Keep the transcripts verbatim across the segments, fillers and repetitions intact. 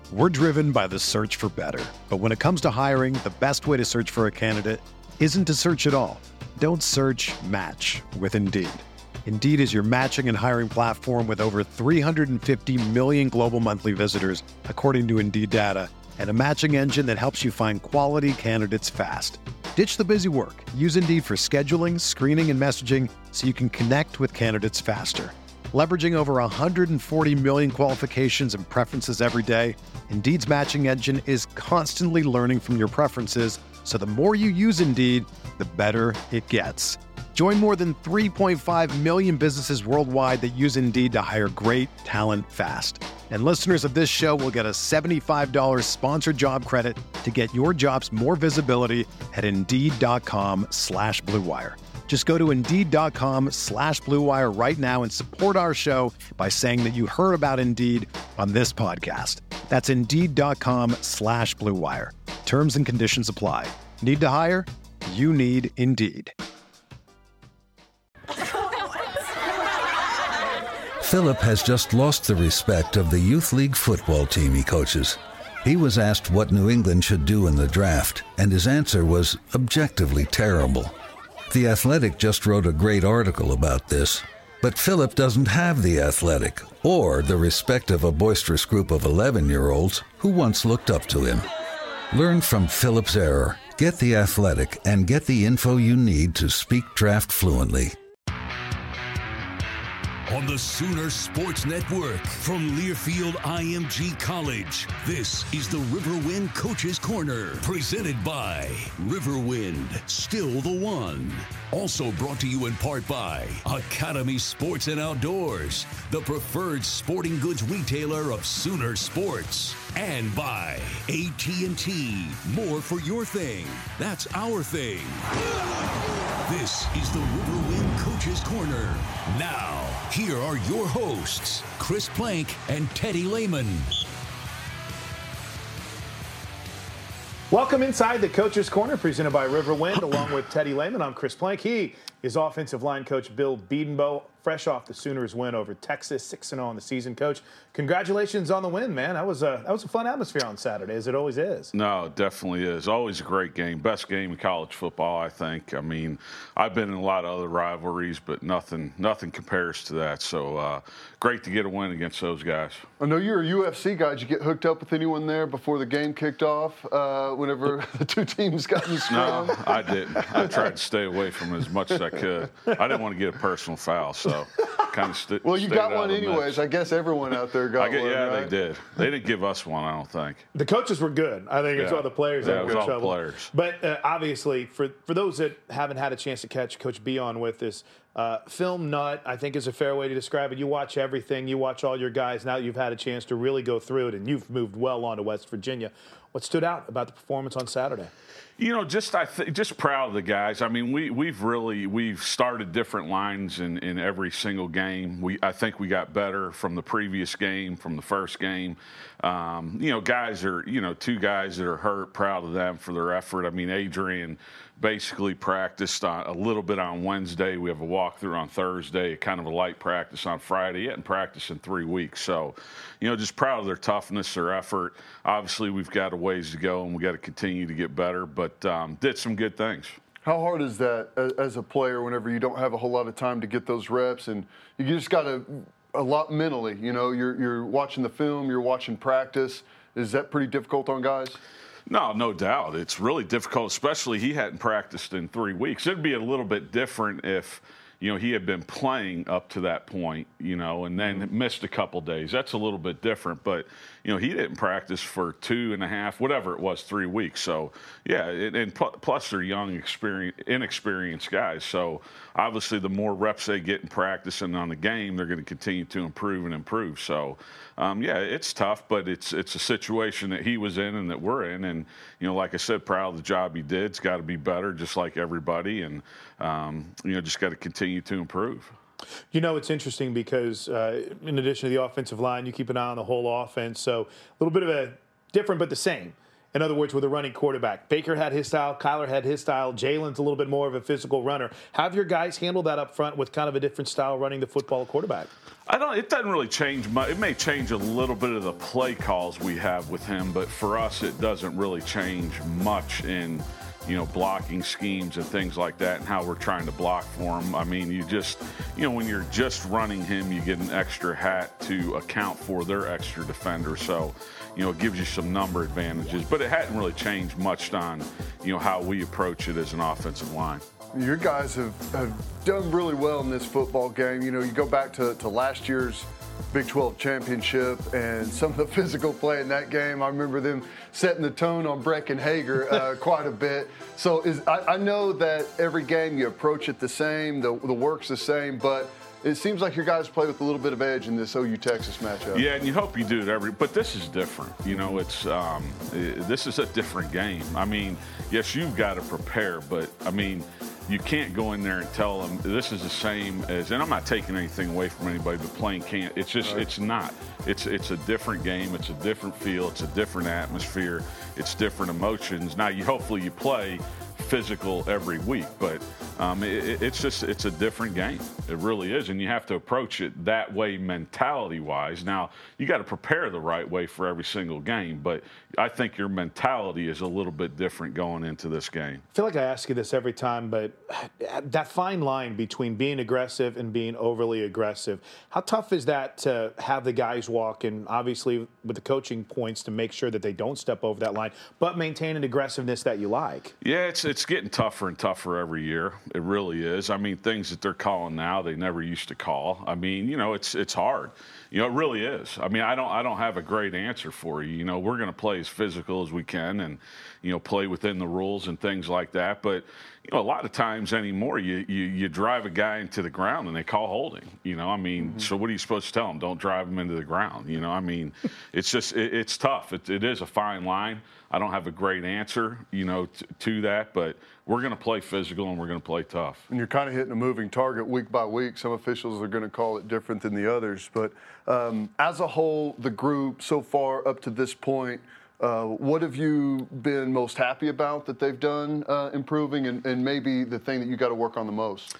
We're driven by the search for better. But when it comes to hiring, the best way to search for a candidate isn't to search at all. Don't search, match with Indeed. Indeed is your matching and hiring platform with over three hundred fifty million global monthly visitors, according to Indeed data, and a matching engine that helps you find quality candidates fast. Ditch the busy work. Use Indeed for scheduling, screening, and messaging so you can connect with candidates faster. Leveraging over one hundred forty million qualifications and preferences every day, Indeed's matching engine is constantly learning from your preferences, so the more you use Indeed, the better it gets. Join more than three point five million businesses worldwide that use Indeed to hire great talent fast. And listeners of this show will get a seventy-five dollars sponsored job credit to get your jobs more visibility at Indeed.com slash Blue Wire. Just go to Indeed.com slash Blue Wire right now and support our show by saying that you heard about Indeed on this podcast. That's Indeed.com slash Blue Wire. Terms and conditions apply. Need to hire? You need Indeed. Philip has just lost the respect of the youth league football team he coaches. He was asked what New England should do in the draft, and his answer was objectively terrible. The Athletic just wrote a great article about this, but Philip doesn't have The Athletic or the respect of a boisterous group of eleven-year-olds who once looked up to him. Learn from Philip's error, get The Athletic, and get the info you need to speak draft fluently. On the Sooner Sports Network from Learfield I M G College, this is the Riverwind Coach's Corner, presented by Riverwind, still the one. Also brought to you in part by Academy Sports and Outdoors, the preferred sporting goods retailer of Sooner Sports. And by A T and T, more for your thing. That's our thing. This is the Riverwind Coach's Corner. Now, here are your hosts, Chris Plank and Teddy Lehman. Welcome inside the Coach's Corner, presented by Riverwind, along with Teddy Lehman. I'm Chris Plank. He is offensive line coach Bill Bedenbaugh, fresh off the Sooners' win over Texas, six and oh on the season. Coach, congratulations on the win, man. That was a that was a fun atmosphere on Saturday, as it always is. No, it definitely is. Always a great game. Best game in college football, I think. I mean, I've been in a lot of other rivalries, but nothing nothing compares to that. So uh, great to get a win against those guys. I know you're a U F C guy. Did you get hooked up with anyone there before the game kicked off, uh, whenever the two teams got in the scrum? No, I didn't. I tried to stay away from it as much as I could. I didn't want to get a personal foul, so kind of st- well, you stayed got out one of the anyways. mix. I guess everyone out there got I get, one, Yeah, right? they did. They didn't give us one, I don't think. The coaches were good. I think it's Yeah. all the players Yeah, that it were was in all the trouble. players. But uh, obviously, for, for those that haven't had a chance to catch Coach B on with this, uh, film nut, I think, is a fair way to describe it. You watch everything. You watch all your guys. Now that you've had a chance to really go through it, and you've moved well on to West Virginia. What stood out about the performance on Saturday? You know, just I th- just proud of the guys. I mean, we we've really we've started different lines in, in every single game. We I think we got better from the previous game, from the first game. Um, you know, guys are you know two guys that are hurt. Proud of them for their effort. I mean, Adrian basically practiced on, a little bit on Wednesday. We have a walkthrough on Thursday, kind of a light practice on Friday. He hadn't practiced in three weeks. So, you know, just proud of their toughness, their effort. Obviously, we've got a ways to go, and we got to continue to get better, but um, did some good things. How hard is that as a player whenever you don't have a whole lot of time to get those reps, and you just got to a lot mentally, you know, you're you're watching the film, you're watching practice. Is that pretty difficult on guys? No, no doubt. It's really difficult, especially he hadn't practiced in three weeks. It'd be a little bit different if, you know, he had been playing up to that point, you know, and then missed a couple days. That's a little bit different. But, you know, he didn't practice for two and a half, whatever it was, three weeks. So, yeah, it, and pl- plus they're young, experience, inexperienced guys. So, obviously, the more reps they get in practice and on the game, they're going to continue to improve and improve. So, um, yeah, it's tough, but it's it's a situation that he was in and that we're in. And, you know, like I said, proud of the job he did. It's got to be better, just like everybody. And, um, you know, just got to continue to improve. You know, it's interesting because uh, in addition to the offensive line, you keep an eye on the whole offense. So a little bit of a different but the same. In other words, with a running quarterback. Baker had his style. Kyler had his style. Jalen's a little bit more of a physical runner. Have your guys handle that up front with kind of a different style running the football quarterback? I don't. It doesn't really change much. It may change a little bit of the play calls we have with him, but for us, it doesn't really change much in, you know, blocking schemes and things like that, and how we're trying to block for him. I mean, you just, you know, when you're just running him, you get an extra hat to account for their extra defender. So, you know, it gives you some number advantages. But it hadn't really changed much on, you know, how we approach it as an offensive line. Your guys have, have done really well in this football game. You know, you go back to, to last year's Big twelve championship and some of the physical play in that game. I remember them setting the tone on Brecken Hager uh, quite a bit. So is, I, I know that every game you approach it the same, the, the work's the same, but it seems like your guys play with a little bit of edge in this O U Texas matchup. Yeah, and you hope you do it every. But this is different. You know, it's um, this is a different game. I mean, yes, you've got to prepare, but I mean, you can't go in there and tell them this is the same as. And I'm not taking anything away from anybody, but playing can't. It's just right. It's not. It's it's a different game. It's a different feel. It's a different atmosphere. It's different emotions. Now, you hopefully you play physical every week, but um, it, it's just it's a different game. It really is, and you have to approach it that way mentality-wise. Now, you got to prepare the right way for every single game, but I think your mentality is a little bit different going into this game. I feel like I ask you this every time, but that fine line between being aggressive and being overly aggressive, how tough is that to have the guys walk, and obviously with the coaching points to make sure that they don't step over that line, but maintain an aggressiveness that you like? Yeah, it's it's getting tougher and tougher every year. It really is. I mean, things that they're calling now they never used to call. I mean, you know, it's it's hard. You know, it really is. I mean, I don't I don't have a great answer for you. You know, we're going to play as physical as we can and, you know, play within the rules and things like that. But, you know, a lot of times anymore, you you, you drive a guy into the ground and they call holding. You know, I mean, mm-hmm. So what are you supposed to tell them? Don't drive him into the ground. You know, I mean, it's just it, it's tough. It, it is a fine line. I don't have a great answer, you know, t- to that, but we're going to play physical and we're going to play tough. And you're kind of hitting a moving target week by week. Some officials are going to call it different than the others. But um, as a whole, the group so far up to this point, uh, what have you been most happy about that they've done uh, improving, and, and maybe the thing that you got to work on the most?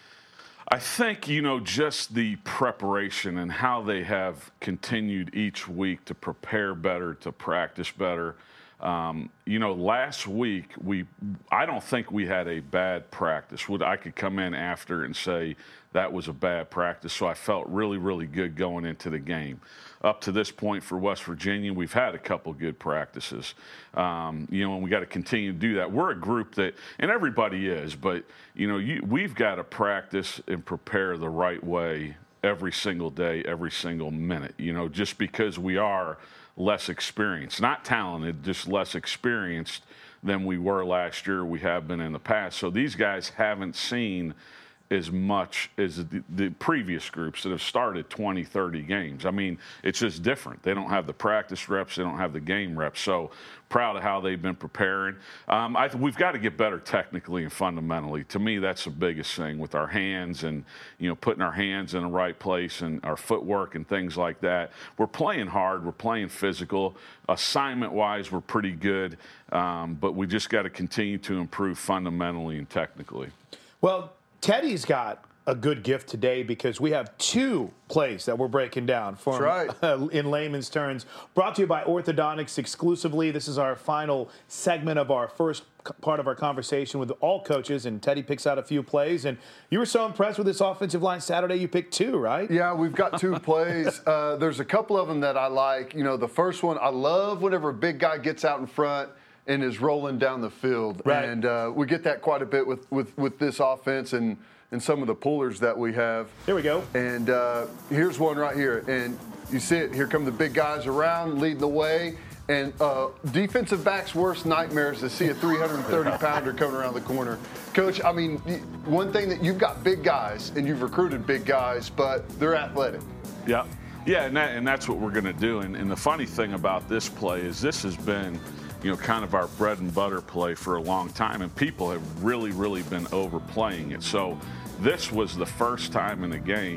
I think, you know, just the preparation and how they have continued each week to prepare better, to practice better. Um, you know, last week, we I don't think we had a bad practice. Would I could come in after and say that was a bad practice, so I felt really, really good going into the game. Up to this point for West Virginia, we've had a couple good practices. Um, you know, and we got to continue to do that. We're a group that, and everybody is, but, you know, you, we've got to practice and prepare the right way every single day, every single minute, you know, just because we are less experienced, not talented, just less experienced than we were last year, we have been in the past. So these guys haven't seen as much as the, the previous groups that have started twenty, thirty games. I mean, it's just different. They don't have the practice reps. They don't have the game reps. So proud of how they've been preparing. Um, I, we've got to get better technically and fundamentally. To me, that's the biggest thing with our hands and, you know, putting our hands in the right place and our footwork and things like that. We're playing hard. We're playing physical. Assignment-wise, we're pretty good. Um, but we just got to continue to improve fundamentally and technically. Well, Teddy's got a good gift today because we have two plays that we're breaking down for right. uh, in layman's terms. Brought to you by Orthodontics exclusively. This is our final segment of our first part of our conversation with all coaches, and Teddy picks out a few plays. And you were so impressed with this offensive line Saturday, you picked two, right? Yeah, we've got two plays. Uh, there's a couple of them that I like. You know, the first one, I love whenever a big guy gets out in front and is rolling down the field. Right. And uh, we get that quite a bit with, with, with this offense and, and some of the pullers that we have. Here we go. And uh, here's one right here. And you see it. Here come the big guys around, leading the way. And uh, defensive backs' worst nightmare is to see a three hundred thirty pounder coming around the corner. Coach, I mean, one thing that you've got big guys, and you've recruited big guys, but they're athletic. Yeah. Yeah, and, that, and that's what we're going to do. And, and the funny thing about this play is this has been – you know, kind of our bread and butter play for a long time, and people have really, really been overplaying it. So this was the first time in the game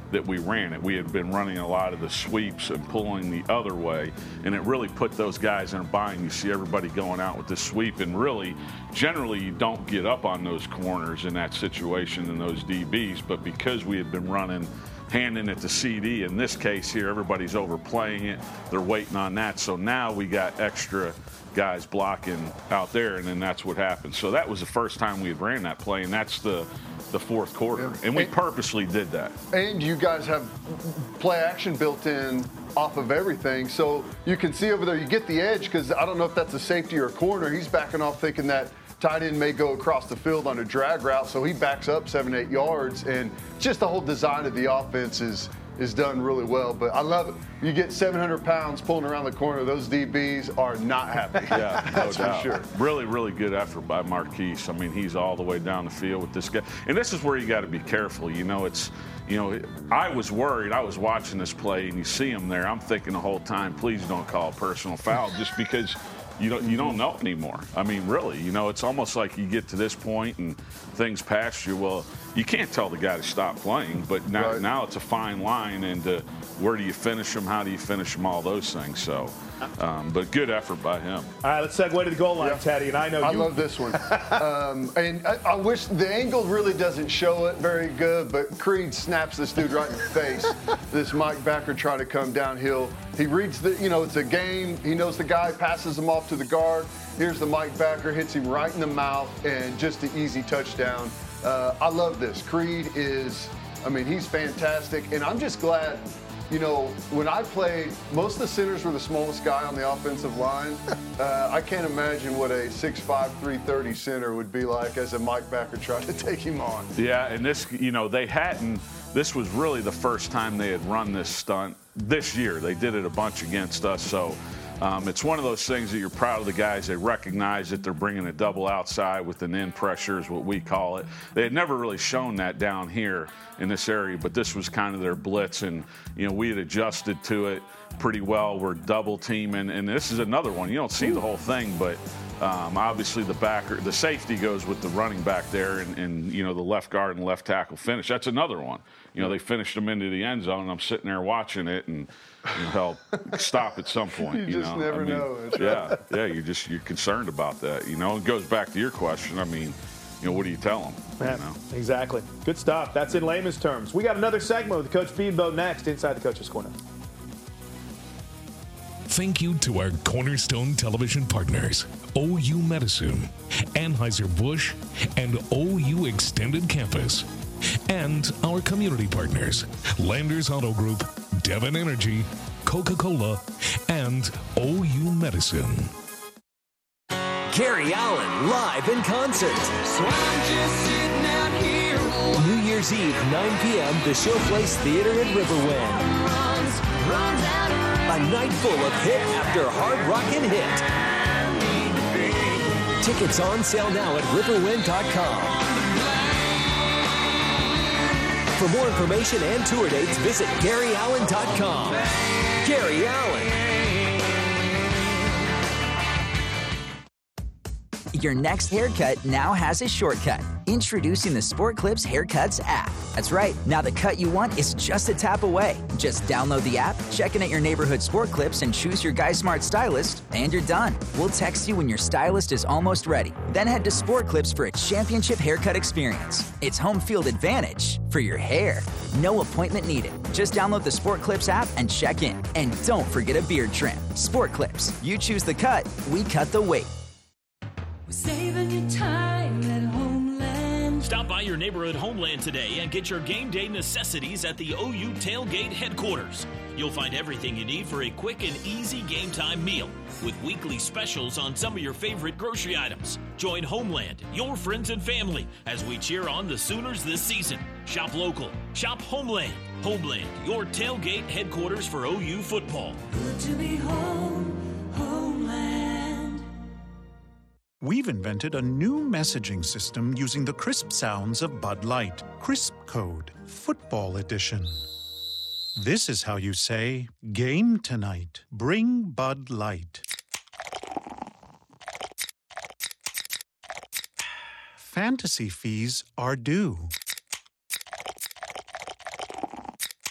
that we ran it. We had been running a lot of the sweeps and pulling the other way, and it really put those guys in a bind. You see everybody going out with the sweep, and really, generally, you don't get up on those corners in that situation and those D Bs, but because we had been running handing it to C D, in this case here, everybody's overplaying it. They're waiting on that, so now we got extra guys blocking out there, and then that's what happened. So that was the first time we had ran that play, and that's the the fourth quarter, yeah. and we and, purposely did that. And you guys have play action built in off of everything, so you can see over there, you get the edge, because I don't know if that's a safety or a corner. He's backing off thinking that tight end may go across the field on a drag route, so he backs up seven, eight yards, and just the whole design of the offense is is done really well. But I love it. You get seven hundred pounds pulling around the corner, those D Bs are not happy. Yeah, no that's doubt. for sure. Really, really good effort by Marquise. I mean, he's all the way down the field with this guy. And this is where you got to be careful. You know, it's, you know, I was worried. I was watching this play, and you see him there. I'm thinking the whole time, please don't call a personal foul, just because you don't you don't know anymore. I mean, really, you know, it's almost like you get to this point and things pass you. Well, you can't tell the guy to stop playing, but now right. now it's a fine line, and uh, where do you finish them? How do you finish them? All those things. So, um, but good effort by him. All right, let's segue to the goal line, yeah. Teddy. And I know I you. love this one. um, and I, I wish the angle really doesn't show it very good, but Creed snaps this dude right in the face. This Mike Backer trying to come downhill. He reads the, you know, it's a game. He knows the guy, passes him off to the guard. Here's the Mike Backer, hits him right in the mouth, and just an easy touchdown. Uh, I love this. Creed is, I mean, he's fantastic, and I'm just glad, you know, when I played, most of the centers were the smallest guy on the offensive line. Uh, I can't imagine what a six five, three thirty center would be like as a Mike Backer tried to take him on. Yeah, and this, you know, they hadn't, this was really the first time they had run this stunt this year. They did it a bunch against us, so Um, it's one of those things that you're proud of the guys. They recognize that they're bringing a double outside with an in pressure is what we call it. They had never really shown that down here in this area, but this was kind of their blitz, and, you know, we had adjusted to it pretty well. We're double teaming, and this is another one. You don't see the whole thing, but um, obviously the backer, the safety goes with the running back there, and, and, you know, the left guard and left tackle finish. That's another one. You know, they finished them into the end zone, and I'm sitting there watching it, and you know, stop at some point. You, you just know? never I mean, know. That's yeah, right. yeah. You just you're concerned about that. You know, it goes back to your question. I mean, you know, what do you tell them? Yeah, you know? Exactly. Good stuff. That's in layman's terms. We got another segment with Coach Beanbo next inside the Coach's Corner. Thank you to our Cornerstone Television partners, O U Medicine, Anheuser-Busch, and O U Extended Campus. And our community partners, Landers Auto Group, Devon Energy, Coca-Cola, and O U Medicine. Gary Allan live in concert. So I'm just sitting out here. New Year's Eve, nine p.m., the Showplace Theater in Riverwind. Runs, runs out a night full of hit after hard rockin' hit. Tickets on sale now at riverwind dot com. For more information and tour dates, visit gary allan dot com. Gary Allan. Your next haircut now has a shortcut. Introducing the Sport Clips Haircuts app. That's right, now the cut you want is just a tap away. Just download the app, check in at your neighborhood Sport Clips, and choose your Guy Smart stylist, and you're done. We'll text you when your stylist is almost ready. Then head to Sport Clips for a championship haircut experience. It's home field advantage for your hair. No appointment needed. Just download the Sport Clips app and check in. And don't forget a beard trim. Sport Clips. You choose the cut, we cut the weight. Saving you time at Homeland. Stop by your neighborhood Homeland today and get your game day necessities at the O U Tailgate headquarters. You'll find everything you need for a quick and easy game time meal with weekly specials on some of your favorite grocery items. Join Homeland, your friends and family, as we cheer on the Sooners this season. Shop local. Shop Homeland. Homeland, your tailgate headquarters for O U football. Good to be home, Homeland. We've invented a new messaging system using the crisp sounds of Bud Light. Crisp Code, Football Edition. This is how you say, game tonight. Bring Bud Light. Fantasy fees are due.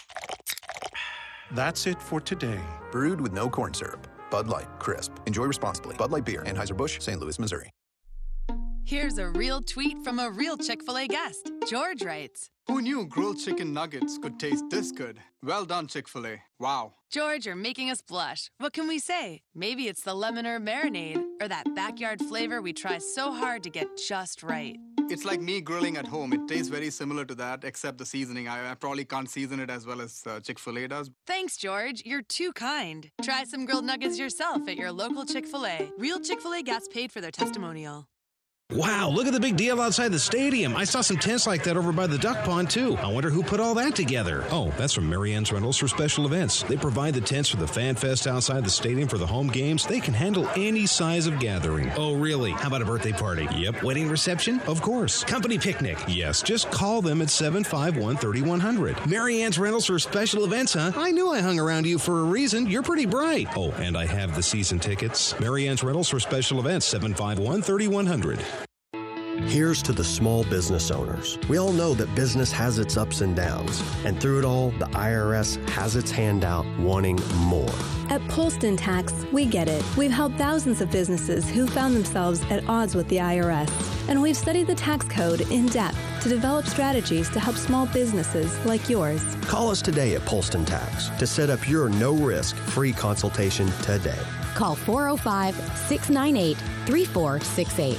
That's it for today. Brewed with no corn syrup. Bud Light, crisp. Enjoy responsibly. Bud Light Beer, Anheuser-Busch, Saint Louis, Missouri. Here's a real tweet from a real Chick-fil-A guest. George writes, "Who knew grilled chicken nuggets could taste this good? Well done, Chick-fil-A. Wow." George, you're making us blush. What can we say? Maybe it's the lemon or marinade, or that backyard flavor we try so hard to get just right. It's like me grilling at home. It tastes very similar to that, except the seasoning. I, I probably can't season it as well as uh, Chick-fil-A does. Thanks, George. You're too kind. Try some grilled nuggets yourself at your local Chick-fil-A. Real Chick-fil-A guests paid for their testimonial. Wow, look at the big deal outside the stadium. I saw some tents like that over by the duck pond, too. I wonder who put all that together. Oh, that's from Marianne's Rentals for special events. They provide the tents for the Fan Fest outside the stadium for the home games. They can handle any size of gathering. Oh, really? How about a birthday party? Yep. Wedding reception? Of course. Company picnic? Yes. Just call them at seven five one, three one zero zero. Marianne's Rentals for special events, huh? I knew I hung around you for a reason. You're pretty bright. Oh, and I have the season tickets. Marianne's Rentals for special events, seven five one, three one zero zero. Here's to the small business owners. We all know that business has its ups and downs, and through it all, the I R S has its hand out wanting more. At Polston Tax, we get it. We've helped thousands of businesses who found themselves at odds with the I R S, and we've studied the tax code in depth to develop strategies to help small businesses like yours. Call us today at Polston Tax to set up your no-risk free consultation today. Call four oh five, six nine eight, three four six eight.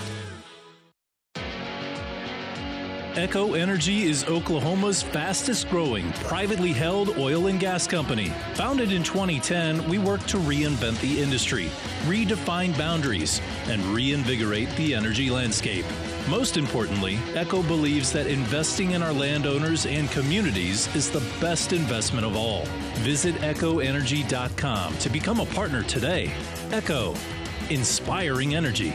Echo Energy is Oklahoma's fastest growing privately held oil and gas company. Founded in twenty ten, we work to reinvent the industry, redefine boundaries, and reinvigorate the energy landscape. Most importantly, Echo believes that investing in our landowners and communities is the best investment of all. Visit echo energy dot com to become a partner today. Echo, inspiring energy.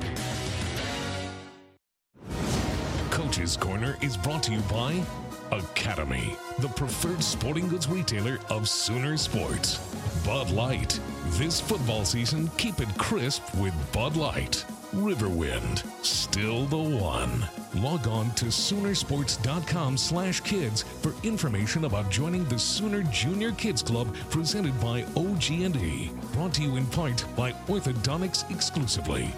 Coach's Corner is brought to you by Academy, the preferred sporting goods retailer of Sooner Sports. Bud Light. This football season, keep it crisp with Bud Light. Riverwind. Still the one. Log on to Soonersports.com slash kids for information about joining the Sooner Junior Kids Club presented by O G and E. Brought to you in part by Orthodontics exclusively.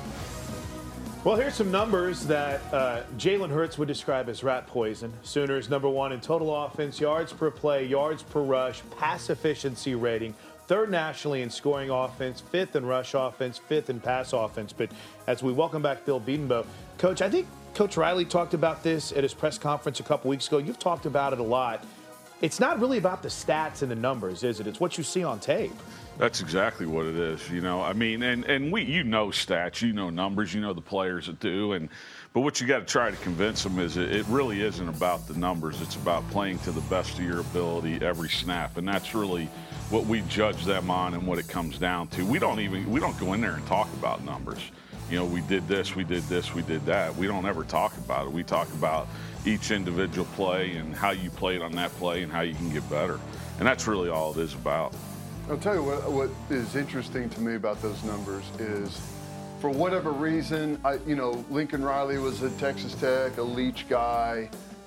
Well, here's some numbers that uh, Jalen Hurts would describe as rat poison. Sooners number one in total offense, yards per play, yards per rush, pass efficiency rating, third nationally in scoring offense, fifth in rush offense, fifth in pass offense. But as we welcome back Bill Bedenbaugh, Coach, I think Coach Riley talked about this at his press conference a couple weeks ago. You've talked about it a lot. It's not really about the stats and the numbers, is it? It's what you see on tape. That's exactly what it is, you know. I mean, and, and we, you know stats, you know numbers, you know the players that do, and but what you got to try to convince them is it, it really isn't about the numbers. It's about playing to the best of your ability every snap, and that's really what we judge them on and what it comes down to. We don't even we don't go in there and talk about numbers. You know, we did this, we did this, we did that. We don't ever talk about it. We talk about each individual play and how you played on that play and how you can get better, and that's really all it is about. I'll tell you what, what is interesting to me about those numbers is, for whatever reason, I, you know, Lincoln Riley was at Texas Tech, a Leach guy.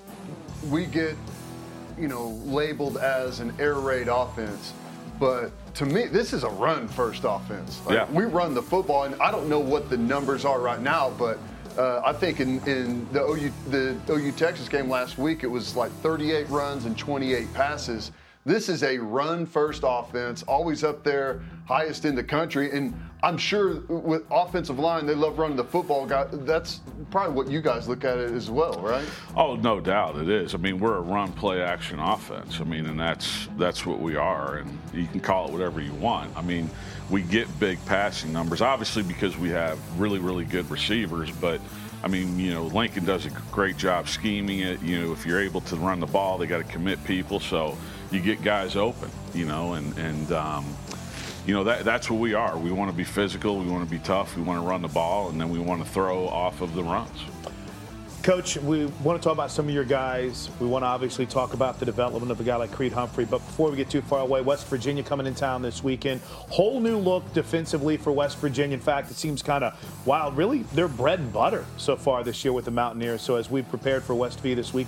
We get, you know, labeled as an air raid offense, but to me, this is a run-first offense. Like, yeah. We run the football, and I don't know what the numbers are right now, but uh, I think in, in the O U the O U Texas game last week, it was like thirty-eight runs and twenty-eight passes. This is a run-first offense, always up there, highest in the country. And I'm sure with offensive line, they love running the football. That's probably what you guys look at it as well, right? Oh, no doubt it is. I mean, we're a run, play, action offense. I mean, and that's that's what we are. And you can call it whatever you want. I mean, we get big passing numbers, obviously because we have really, really good receivers. But, I mean, you know, Lincoln does a great job scheming it. You know, if you're able to run the ball, they got to commit people. So you get guys open, you know, and, and um, you know, that that's what we are. We want to be physical. We want to be tough. We want to run the ball, and then we want to throw off of the runs. Coach, we want to talk about some of your guys. We want to obviously talk about the development of a guy like Creed Humphrey. But before we get too far away, West Virginia coming in town this weekend. Whole new look defensively for West Virginia. In fact, it seems kind of wild. Really, they're bread and butter so far this year with the Mountaineers. So as we've prepared for West V this weekend,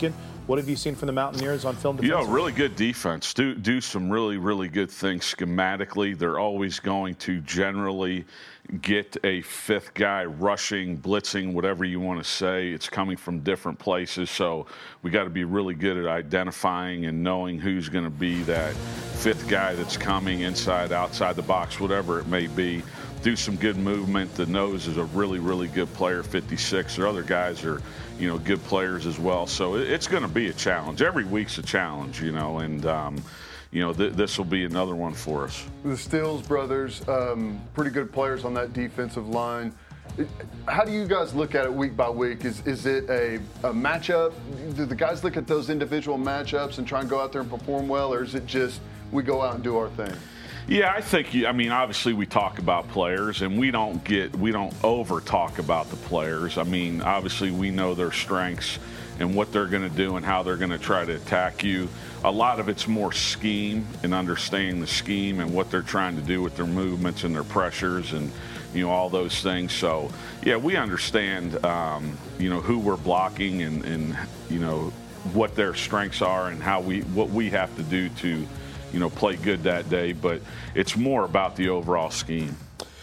What have you seen from the Mountaineers on film You defense? know, really good defense. Do do some really, really good things schematically. They're always going to generally get a fifth guy rushing, blitzing, whatever you want to say. It's coming from different places, so we got to be really good at identifying and knowing who's going to be that fifth guy that's coming inside, outside the box, whatever it may be. Do some good movement. The nose is a really, really good player, fifty-six. Their other guys are, you know, good players as well. So it's going to be a challenge. Every week's a challenge, you know, and, um, you know, th- this will be another one for us. The Stills brothers, um, pretty good players on that defensive line. It, how do you guys look at it week by week? Is is it a, a matchup? Do the guys look at those individual matchups and try and go out there and perform well, or is it just we go out and do our thing? Yeah, I think, I mean, obviously we talk about players, and we don't get, we don't over talk about the players. I mean, obviously we know their strengths and what they're going to do and how they're going to try to attack you. A lot of it's more scheme and understanding the scheme and what they're trying to do with their movements and their pressures and, you know, all those things. So, yeah, we understand, um, you know, who we're blocking and, and, you know, what their strengths are and how we, what we have to do to, you know, play good that day, but it's more about the overall scheme.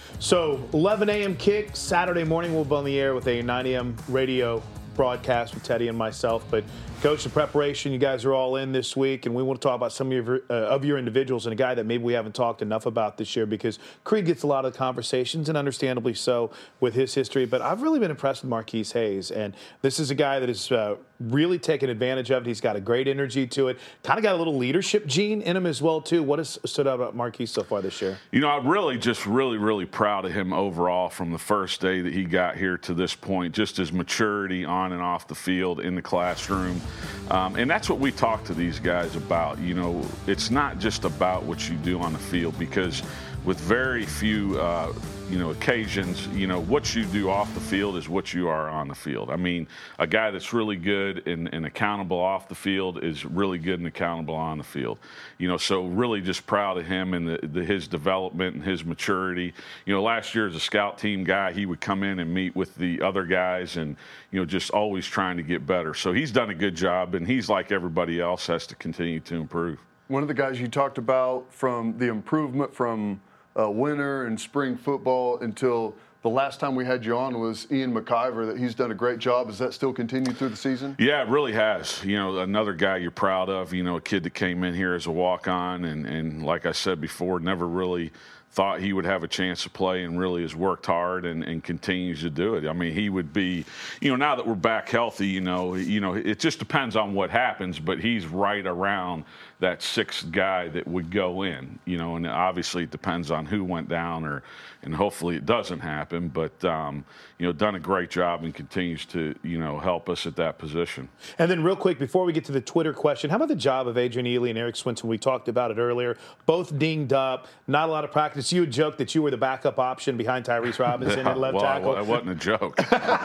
So eleven a.m. kick, Saturday morning we'll be on the air with a nine a.m. radio broadcast with Teddy and myself. But Coach, the preparation, you guys are all in this week, and we want to talk about some of your, uh, of your individuals and a guy that maybe we haven't talked enough about this year because Creed gets a lot of conversations, and understandably so with his history. But I've really been impressed with Marquise Hayes, and this is a guy that has uh, really taken advantage of it. He's got a great energy to it, kind of got a little leadership gene in him as well, too. What has stood out about Marquise so far this year? You know, I'm really just really, really proud of him overall from the first day that he got here to this point, just his maturity on and off the field, in the classroom. Um, and that's what we talk to these guys about. You know, it's not just about what you do on the field, because with very few, uh, you know, occasions, you know, what you do off the field is what you are on the field. I mean, a guy that's really good and, and accountable off the field is really good and accountable on the field. You know, so really just proud of him and the, the, his development and his maturity. You know, last year as a scout team guy, he would come in and meet with the other guys and, you know, just always trying to get better. So he's done a good job, and he's, like everybody else, has to continue to improve. One of the guys you talked about from the improvement from uh, winter and spring football until the last time we had you on was Ian McIver, that he's done a great job. Has that still continued through the season? Yeah, it really has. You know, another guy you're proud of, you know, a kid that came in here as a walk-on and, and like I said before, never really thought he would have a chance to play, and really has worked hard and, and continues to do it. I mean, he would be, you know, now that we're back healthy, you know, you know, it just depends on what happens, but he's right around that sixth guy that would go in, you know, and obviously it depends on who went down, or, and hopefully it doesn't happen, but, um, you know, done a great job and continues to, you know, help us at that position. And then real quick, before we get to the Twitter question, how about the job of Adrian Ealy and Eric Swinson? We talked about it earlier. Both dinged up, not a lot of practice. You had joked that you were the backup option behind Tyrese Robinson at left well, tackle. It wasn't a joke.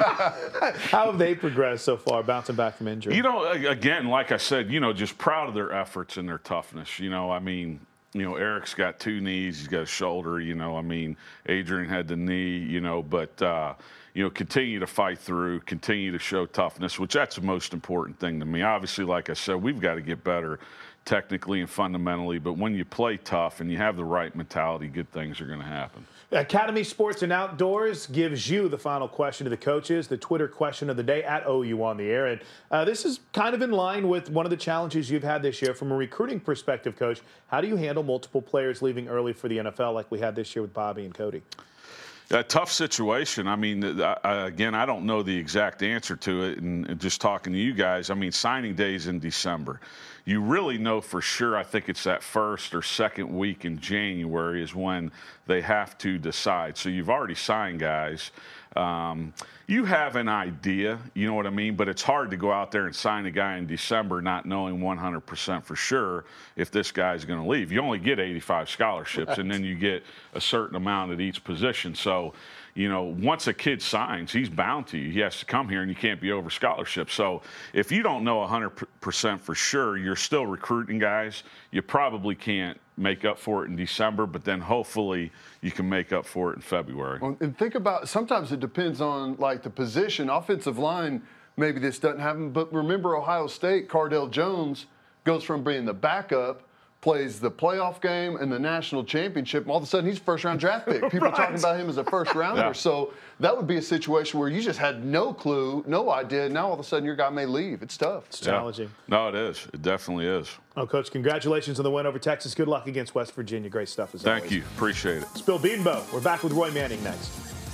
How have they progressed so far, bouncing back from injury? You know, again, like I said, you know, just proud of their efforts and their toughness. You know, I mean, you know, Eric's got two knees, he's got a shoulder, you know, I mean, Adrian had the knee, you know, but, uh, you know, continue to fight through, continue to show toughness, which that's the most important thing to me. Obviously, like I said, we've got to get better technically and fundamentally, but when you play tough and you have the right mentality, good things are going to happen. Academy Sports and Outdoors gives you the final question to the coaches, the Twitter question of the day at O U on the air. And uh, this is kind of in line with one of the challenges you've had this year from a recruiting perspective, Coach. How do you handle multiple players leaving early for the N F L like we had this year with Bobby and Cody? A tough situation. I mean, I, again, I don't know the exact answer to it. And just talking to you guys, I mean, signing days in December. You really know for sure, I think it's that first or second week in January is when they have to decide. So you've already signed guys. Um, you have an idea, you know what I mean? But it's hard to go out there and sign a guy in December not knowing one hundred percent for sure if this guy's going to leave. You only get eighty-five scholarships, right, and then you get a certain amount at each position. So, you know, once a kid signs, he's bound to you. He has to come here, and you can't be over scholarship. So if you don't know one hundred percent for sure, you're still recruiting guys. You probably can't make up for it in December, but then hopefully you can make up for it in February. Well, and think about, sometimes it depends on, like, the position. Offensive line, maybe this doesn't happen. But remember, Ohio State, Cardale Jones goes from being the backup, plays the playoff game and the national championship, and all of a sudden he's a first-round draft pick. People Right. talking about him as a first-rounder. Yeah. So that would be a situation where you just had no clue, no idea. Now all of a sudden your guy may leave. It's tough. It's challenging. No, it is. It definitely is. Oh, Coach, congratulations on the win over Texas. Good luck against West Virginia. Great stuff as always. Thank you. Appreciate it. It's Bill Bedenbaugh. We're back with Roy Manning next.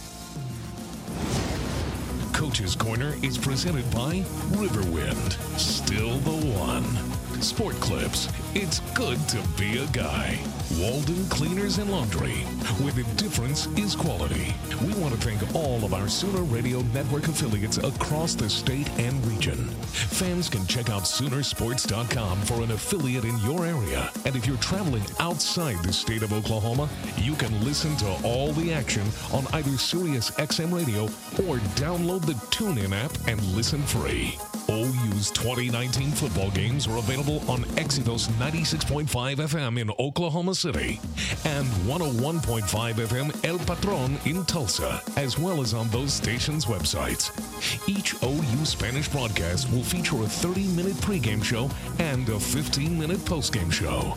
Coach's Corner is presented by Riverwind. Still the one. Sport Clips. It's good to be a guy. Walden Cleaners and Laundry, where the difference is quality. We want to thank all of our Sooner Radio Network affiliates across the state and region. Fans can check out Sooner Sports dot com for an affiliate in your area. And if you're traveling outside the state of Oklahoma, you can listen to all the action on either Sirius X M Radio or download the TuneIn app and listen free. O U's twenty nineteen football games are available on Exodus ninety-six point five F M in Oklahoma City and one oh one point five F M El Patron in Tulsa, as well as on those stations' websites. Each O U Spanish broadcast will feature a thirty-minute pregame show and a fifteen-minute postgame show.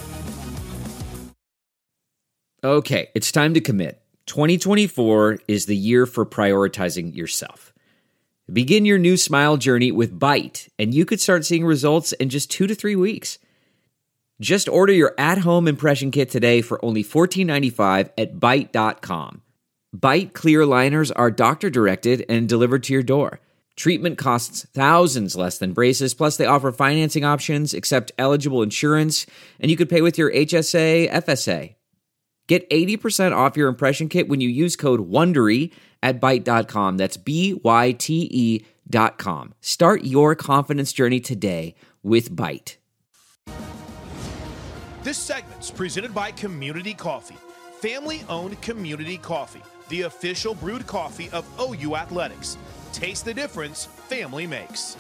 Okay, it's time to commit. twenty twenty-four is the year for prioritizing yourself. Begin your new smile journey with Byte, and you could start seeing results in just two to three weeks. Just order your at-home impression kit today for only fourteen ninety-five at byte dot com. Byte clear liners are doctor-directed and delivered to your door. Treatment costs thousands less than braces, plus they offer financing options, accept eligible insurance, and you could pay with your H S A, F S A. Get eighty percent off your impression kit when you use code WONDERY at byte dot com. That's B Y T E dot com. Start your confidence journey today with Byte. This segment's presented by Community Coffee, family-owned Community Coffee, the official brewed coffee of O U Athletics. Taste the difference family makes.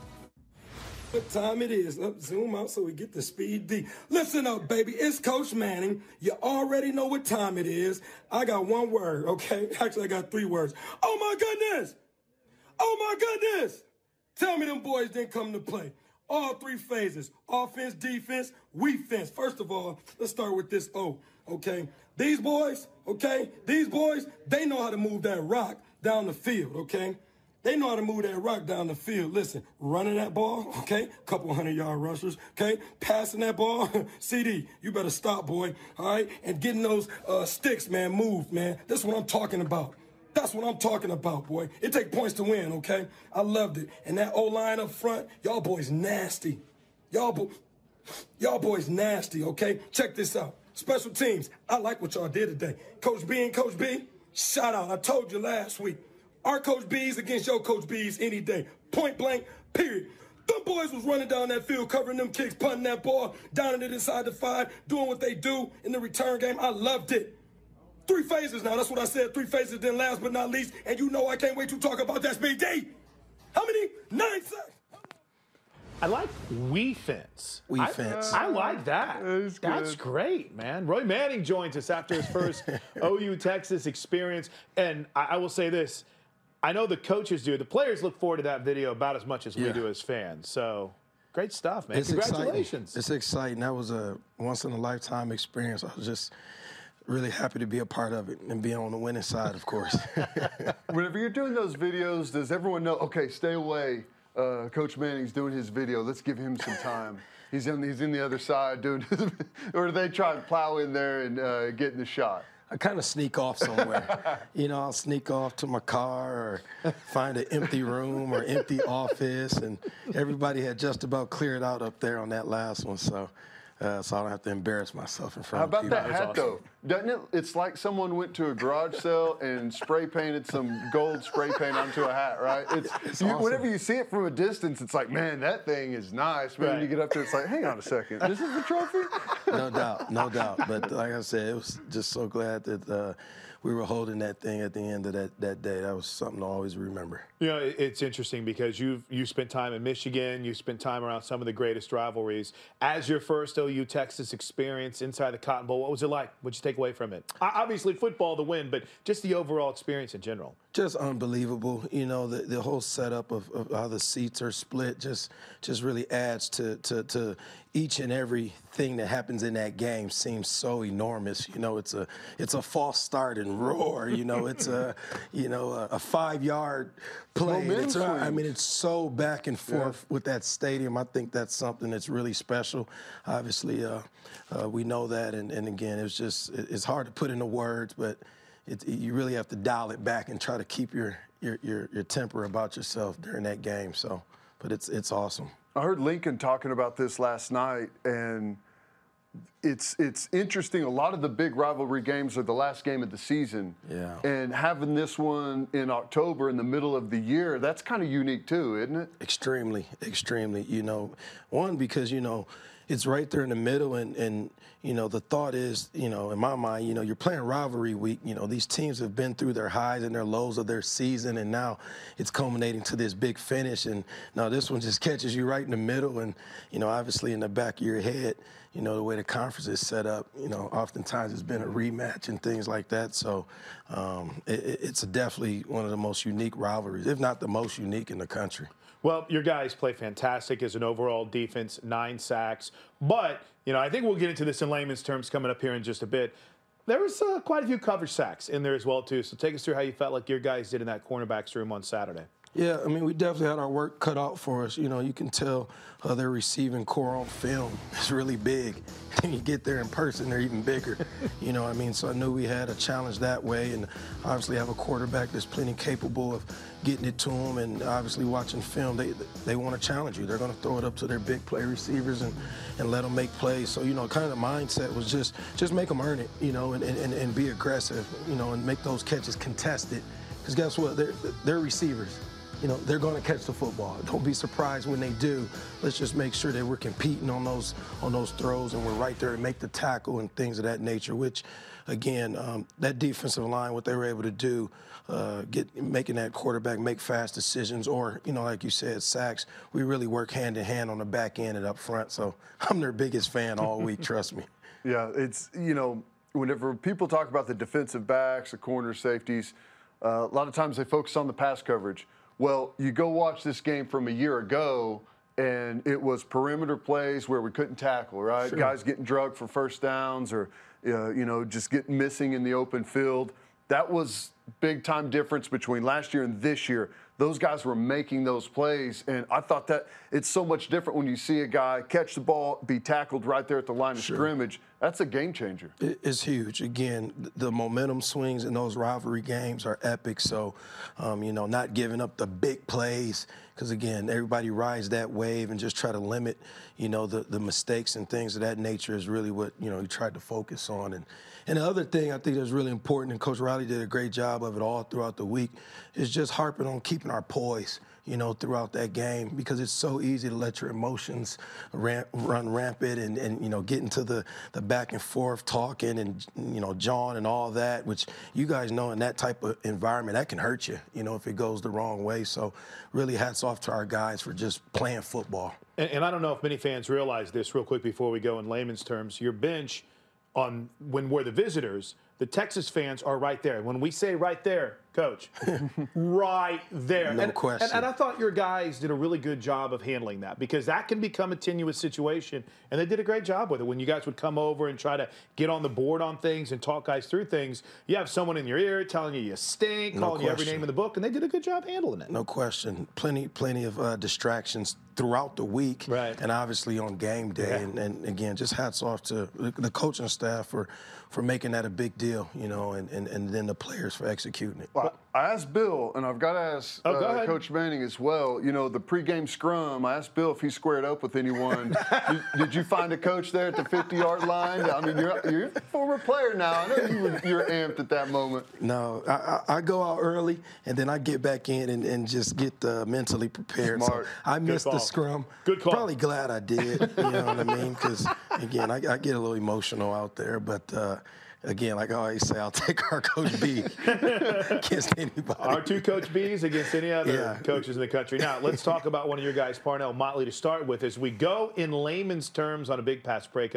What time it is. Up, zoom out so we get the speed D. Listen up, baby. It's Coach Manning. You already know what time it is. I got one word, okay? Actually, I got three words. Oh, my goodness. Oh, my goodness. Tell me them boys didn't come to play. All three phases. Offense, defense, we fence. First of all, let's start with this O, okay? These boys, okay? These boys, they know how to move that rock down the field, okay? They know how to move that rock down the field. Listen, running that ball, okay? Couple hundred yard rushers, okay? Passing that ball, C D, you better stop, boy, all right? And getting those uh, sticks, man, moved, man. That's what I'm talking about. That's what I'm talking about, boy. It take points to win, okay? I loved it. And that O-line up front, y'all boys nasty. Y'all, bo- y'all boys nasty, okay? Check this out. Special teams, I like what y'all did today. Coach B and Coach B, shout out. I told you last week. Our Coach B's against your Coach B's any day. Point blank, period. Them boys was running down that field, covering them kicks, punting that ball, down it inside the five, doing what they do in the return game. I loved it. Three phases now. That's what I said. Three phases. Then last but not least, and you know I can't wait to talk about that speed D. How many? Nine seconds. I like we fence. We I, fence. I like that. That's That's good. great, man. Roy Manning joins us after his first O U Texas experience. And I, I will say this. I know the coaches do. The players look forward to that video about as much as we Yeah. do as fans. So great stuff, man. It's Congratulations. Exciting. It's exciting. That was a once-in-a-lifetime experience. I was just really happy to be a part of it and be on the winning side, of course. Whenever you're doing those videos, does everyone know, okay, stay away. Uh, Coach Manning's doing his video. Let's give him some time. He's in, he's in the other side doing his, or do they try and plow in there and uh, get in the shot? I kind of sneak off somewhere. You know, I'll sneak off to my car or find an empty room or empty office, and everybody had just about cleared out up there on that last one, so uh, so I don't have to embarrass myself in front How of about people. that hat, though? Doesn't it? It's like someone went to a garage sale and spray painted some gold spray paint onto a hat, right? It's, It's you, awesome. Whenever you see it from a distance, it's like, man, that thing is nice. But when you get up there, it's like, hang on a second, this is the trophy? No doubt, no doubt. But like I said, it was just so glad that uh, we were holding that thing at the end of that, that day. That was something to always remember. You know, it- it's interesting because you've you spent time in Michigan, you spent time around some of the greatest rivalries. As your first O U Texas experience inside the Cotton Bowl, what was it like? What'd you take take away from it? Obviously, football, the win, but just the overall experience in general. Just unbelievable. You know, the, the whole setup of, of how the seats are split just just really adds to, to, to each and every thing that happens in that game seems so enormous. You know, it's a it's a false start and roar. You know, it's a you know a, a five yard play. It's, I mean, it's so back and forth yeah. with that stadium. I think that's something that's really special. Obviously, uh, uh, we know that, and, and again, it's just it's hard to put into words, but it, you really have to dial it back and try to keep your your your, your temper about yourself during that game. So, but it's it's awesome. I heard Lincoln talking about this last night, and it's it's interesting. A lot of the big rivalry games are the last game of the season. Yeah. And having this one in October in the middle of the year, that's kind of unique too, isn't it? Extremely, extremely. You know, one, because, you know, it's right there in the middle, and, and, you know, the thought is, you know, in my mind, you know, you're playing rivalry week. You know, these teams have been through their highs and their lows of their season, and now it's culminating to this big finish. And now this one just catches you right in the middle, and, you know, obviously in the back of your head, you know, the way the conference is set up, you know, oftentimes it's been a rematch and things like that. So um, it, it's definitely one of the most unique rivalries, if not the most unique in the country. Well, your guys play fantastic as an overall defense, nine sacks. But, you know, I think we'll get into this in layman's terms coming up here in just a bit. There was uh, quite a few coverage sacks in there as well, too. So take us through how you felt like your guys did in that cornerback's room on Saturday. Yeah, I mean, we definitely had our work cut out for us. You know, you can tell uh, their receiving core on film is really big. Then you get there in person, they're even bigger. You know what I mean? So I knew we had a challenge that way, and obviously have a quarterback that's plenty capable of getting it to them, and obviously watching film, they they want to challenge you. They're going to throw it up to their big play receivers and, and let them make plays. So, you know, kind of the mindset was just just make them earn it, you know, and, and, and be aggressive, you know, and make those catches contested. Because guess what? They're, they're receivers. You know, they're going to catch the football. Don't be surprised when they do. Let's just make sure that we're competing on those on those throws, and we're right there to make the tackle and things of that nature, which, again, um, that defensive line, what they were able to do, uh, get making that quarterback make fast decisions, or, you know, like you said, sacks, we really work hand in hand on the back end and up front. So I'm their biggest fan all week, trust me. Yeah, it's, you know, whenever people talk about the defensive backs, the corner safeties, uh, a lot of times they focus on the pass coverage. Well, you go watch this game from a year ago, and it was perimeter plays where we couldn't tackle, right? Sure. Guys getting drugged for first downs, or, uh, you know, just getting missing in the open field. That was big-time difference between last year and this year. Those guys were making those plays, and I thought that it's so much different when you see a guy catch the ball, be tackled right there at the line of Sure. scrimmage. That's a game changer. It's huge. Again, the momentum swings in those rivalry games are epic. So, um, you know, not giving up the big plays, because, again, everybody rides that wave and just try to limit, you know, the, the mistakes and things of that nature is really what, you know, he tried to focus on. And, and the other thing I think that's really important, and Coach Riley did a great job of it all throughout the week, is just harping on keeping our poise, you know, throughout that game, because it's so easy to let your emotions ram- run rampant and, and, you know, get into the, the back and forth talking and, you know, John and all that, which you guys know in that type of environment, that can hurt you, you know, if it goes the wrong way. So really hats off to our guys for just playing football. And, and I don't know if many fans realize this real quick before we go in layman's terms. Your bench on when we're the visitors, the Texas fans are right there. When we say right there, Coach, right there. No and, question. And, and I thought your guys did a really good job of handling that, because that can become a tenuous situation, and they did a great job with it. When you guys would come over and try to get on the board on things and talk guys through things, you have someone in your ear telling you you stink, No calling you every question. name in the book, and they did a good job handling it. No question. Plenty, plenty of uh, distractions throughout the week, right. and obviously on game day. Yeah. And, and again, just hats off to the coaching staff for, for making that a big deal, you know, and, and, and then the players for executing it. Well, I asked Bill, and I've got to ask Oh, go uh, ahead. Coach Manning as well. You know, the pregame scrum, I asked Bill if he squared up with anyone. did, did you find a coach there at the fifty-yard line? I mean, you're, you're a former player now. I know you were, you were amped at that moment. No, I, I, I go out early, and then I get back in and, and just get uh, mentally prepared. Smart. So I Good missed the call. scrum. Good call. Probably glad I did, you know what I mean? Because, again, I, I get a little emotional out there, but uh, again, like I always say, I'll take our Coach B against anybody. Our two Coach B's against any other Yeah. coaches in the country. Now, let's talk about one of your guys, Parnell Motley, to start with. As we go in layman's terms on a big pass breakup,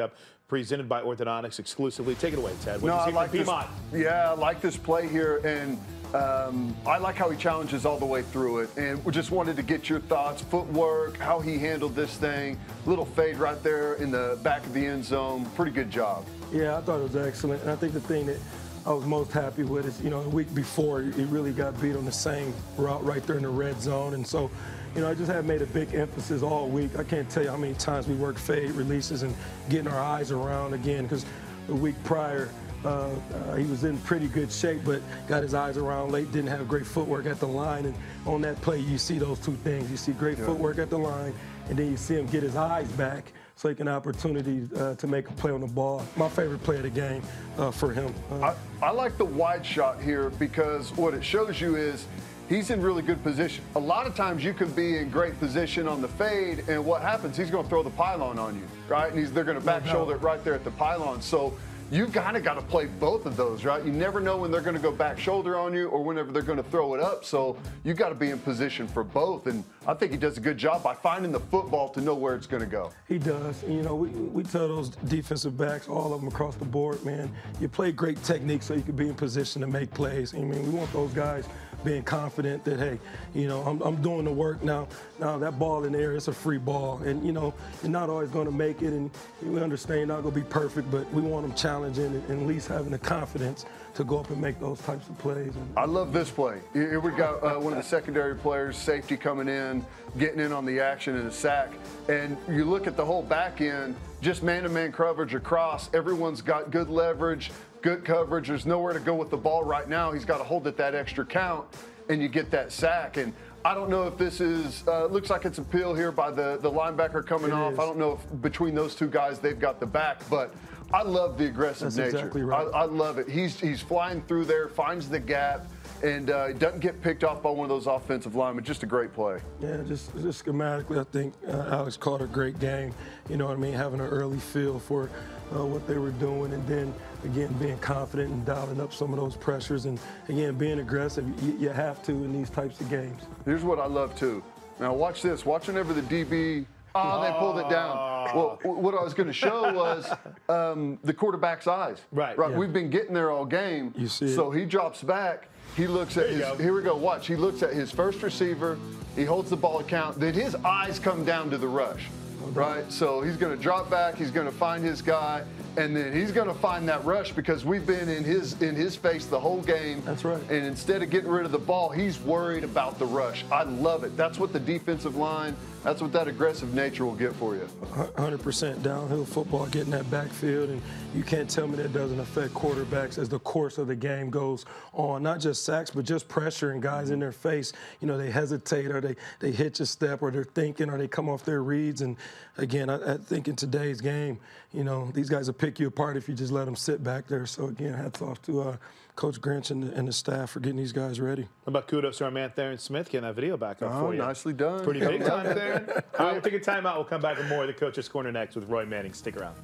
presented by Orthodontics exclusively. Take it away, Ted. What no, do you I see like from this. Piedmont? Yeah, I like this play here, and um, I like how he challenges all the way through it. And we just wanted to get your thoughts, footwork, how he handled this thing. Little fade right there in the back of the end zone. Pretty good job. Yeah, I thought it was excellent. And I think the thing that I was most happy with is, you know, the week before, he really got beat on the same route right there in the red zone. And so, you know, I just have made a big emphasis all week. I can't tell you how many times we work fade releases and getting our eyes around again, because the week prior, uh, uh, he was in pretty good shape, but got his eyes around late, didn't have great footwork at the line. And on that play, you see those two things. You see great Yeah. footwork at the line, and then you see him get his eyes back so he can opportunity uh, to make a play on the ball. My favorite play of the game uh, for him. Uh, I, I like the wide shot here because what it shows you is he's in really good position. A lot of times you can be in great position on the fade, and what happens, he's going to throw the pylon on you, right? And he's, they're going to back shoulder it right there at the pylon. So you kind of got to play both of those, right? You never know when they're going to go back shoulder on you or whenever they're going to throw it up. So you got to be in position for both. And I think he does a good job by finding the football to know where it's going to go. He does. And, you know, we, we tell those defensive backs, all of them across the board, man, you play great technique so you can be in position to make plays. I mean, we want those guys being confident that, hey, you know, I'm, I'm doing the work now. Now that ball in the air, it's a free ball. And, you know, you're not always going to make it. And we understand you're not going to be perfect, but we want them challenging and, and at least having the confidence to go up and make those types of plays. I love this play. Here we got uh, one of the secondary players, safety coming in, getting in on the action in a sack. And you look at the whole back end, just man-to-man coverage across. Everyone's got good leverage, good coverage. There's nowhere to go with the ball right now. He's got to hold it that extra count, and you get that sack. And I don't know if this is, uh, looks like it's a peel here by the, the linebacker coming It off. is. I don't know if between those two guys they've got the back, but I love the aggressive That's nature. exactly right. I, I love it. He's he's flying through there, finds the gap, and uh, doesn't get picked off by one of those offensive linemen. Just a great play. Yeah, just, just schematically, I think uh, Alex called a great game. You know what I mean? Having an early feel for uh, what they were doing, and then, again, being confident and dialing up some of those pressures. And, again, being aggressive, you, you have to in these types of games. Here's what I love, too. Now, watch this. Watch whenever the D B, oh, they pulled it down. Well, what I was going to show was um, the quarterback's eyes. Right. Right. Yeah. We've been getting there all game. You see So it. he drops back. He looks at There you his, go. here we go, watch. He looks at his first receiver. He holds the ball account. Then his eyes come down to the rush. Right. So he's going to drop back. He's going to find his guy. And then he's going to find that rush because we've been in his in his face the whole game. That's right. And instead of getting rid of the ball, he's worried about the rush. I love it. That's what the defensive line, that's what that aggressive nature will get for you. one hundred percent downhill football, getting that backfield, and you can't tell me that doesn't affect quarterbacks as the course of the game goes on. Not just sacks, but just pressure and guys in their face. You know, they hesitate or they, they hitch a step or they're thinking or they come off their reads. And, again, I, I think in today's game, you know, these guys will pick you apart if you just let them sit back there. So, again, hats off to uh, Coach Grinch and the, and the staff for getting these guys ready. How about kudos to our man Theron Smith getting that video back up Oh, for you? nicely done. Pretty big time, Theron. All right, we'll take a timeout. We'll come back with more of the Coach's Corner next with Roy Manning. Stick around.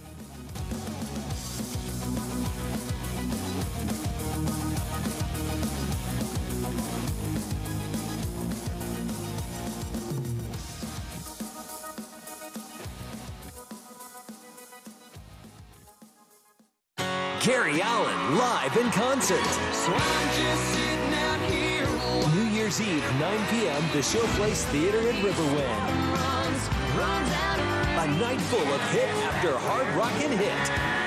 Gary Allen live in concert. So I'm just sitting out here. New Year's Eve, nine p.m., the Showplace Theater at Riverwind. Runs, runs out A night full of hit after hard rockin' hit.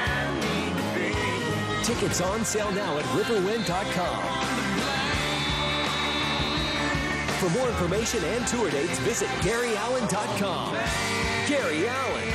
Tickets on sale now at riverwind dot com. For more information and tour dates, visit gary allen dot com. Gary Allen.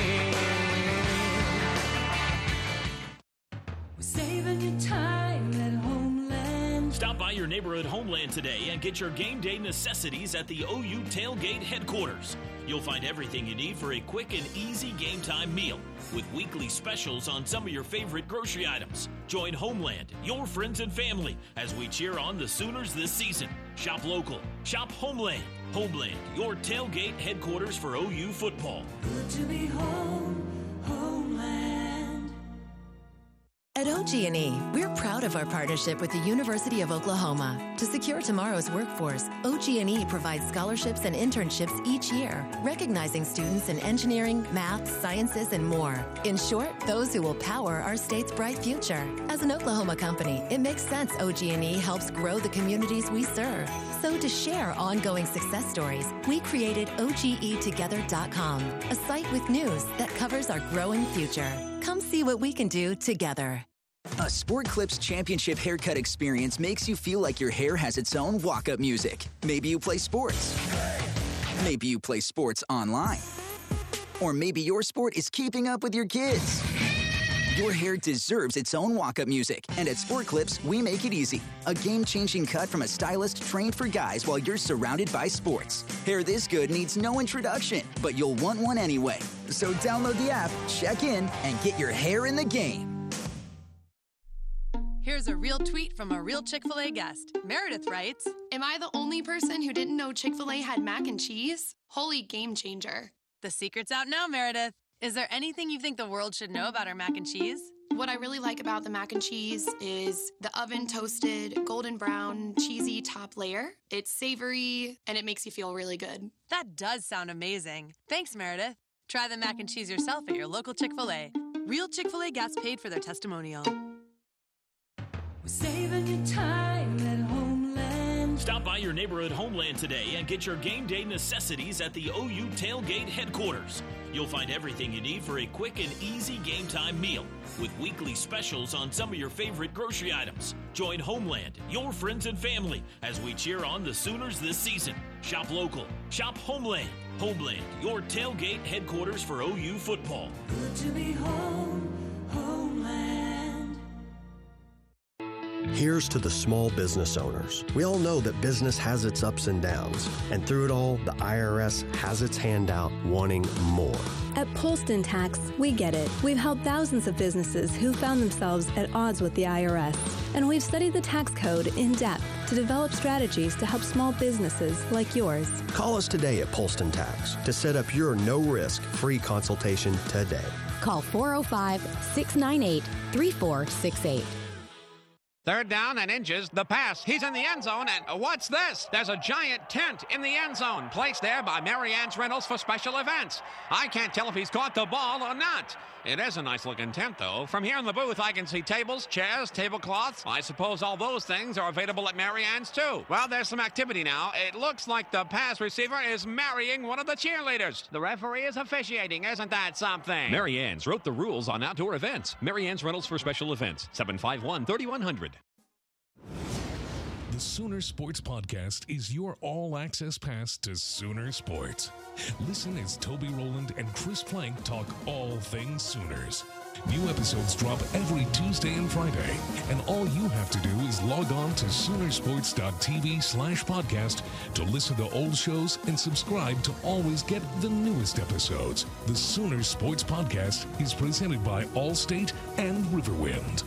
saving your time at Homeland. Stop by your neighborhood Homeland today and get your game day necessities at the O U Tailgate headquarters. You'll find everything you need for a quick and easy game time meal with weekly specials on some of your favorite grocery items. Join Homeland, your friends and family, as we cheer on the Sooners this season. Shop local. Shop Homeland. Homeland, your tailgate headquarters for O U football. Good to be home, Homeland. At At O G and E, we're proud of our partnership with the University of Oklahoma. To secure tomorrow's workforce, O G and E provides scholarships and internships each year, recognizing students in engineering, math, sciences, and more. In short, those who will power our state's bright future. As an Oklahoma company, it makes sense O G and E helps grow the communities we serve. So to share ongoing success stories, we created O G E together dot com, a site with news that covers our growing future. Come see what we can do together. A Sport Clips Championship haircut experience makes you feel like your hair has its own walk-up music. Maybe you play sports. Maybe you play sports online. Or maybe your sport is keeping up with your kids. Your hair deserves its own walk-up music, and at Sport Clips, we make it easy. A game-changing cut from a stylist trained for guys while you're surrounded by sports. Hair this good needs no introduction, but you'll want one anyway. So download the app, check in, and get your hair in the game. Here's a real tweet from a real Chick-fil-A guest. Meredith writes, "Am I the only person who didn't know Chick-fil-A had mac and cheese? Holy game changer." The secret's out now, Meredith. Is there anything you think the world should know about our mac and cheese? What I really like about the mac and cheese is the oven toasted, golden brown, cheesy top layer. It's savory, and it makes you feel really good. That does sound amazing. Thanks, Meredith. Try the mac and cheese yourself at your local Chick-fil-A. Real Chick-fil-A guests paid for their testimonial. We're saving you time at Homeland. Stop by your neighborhood Homeland today and get your game day necessities at the O U Tailgate headquarters. You'll find everything you need for a quick and easy game time meal with weekly specials on some of your favorite grocery items. Join Homeland, your friends and family, as we cheer on the Sooners this season. Shop local. Shop Homeland. Homeland, your tailgate headquarters for O U football. Good to be home, Homeland. Here's to the small business owners. We all know that business has its ups and downs, and through it all, the I R S has its hand out wanting more. At Polston Tax, we get it. We've helped thousands of businesses who found themselves at odds with the I R S. And we've studied the tax code in depth to develop strategies to help small businesses like yours. Call us today at Polston Tax to set up your no-risk free consultation today. Call four oh five, six nine eight, three four six eight. Third down and inches, the pass. He's in the end zone, and what's this? There's a giant tent in the end zone, placed there by Mary Ann's Rentals for special events. I can't tell if he's caught the ball or not. It is a nice-looking tent, though. From here in the booth, I can see tables, chairs, tablecloths. I suppose all those things are available at Mary Ann's, too. Well, there's some activity now. It looks like the pass receiver is marrying one of the cheerleaders. The referee is officiating. Isn't that something? Mary Ann's wrote the rules on outdoor events. Mary Ann's Rentals for special events. seven five one, three one zero zero. The Sooner Sports Podcast is your all-access pass to Sooner Sports. Listen as Toby Rowland and Chris Plank talk all things Sooners. New episodes drop every Tuesday and Friday, and all you have to do is log on to Soonersports.tv slash podcast to listen to old shows and subscribe to always get the newest episodes. The Sooner Sports Podcast is presented by Allstate and Riverwind.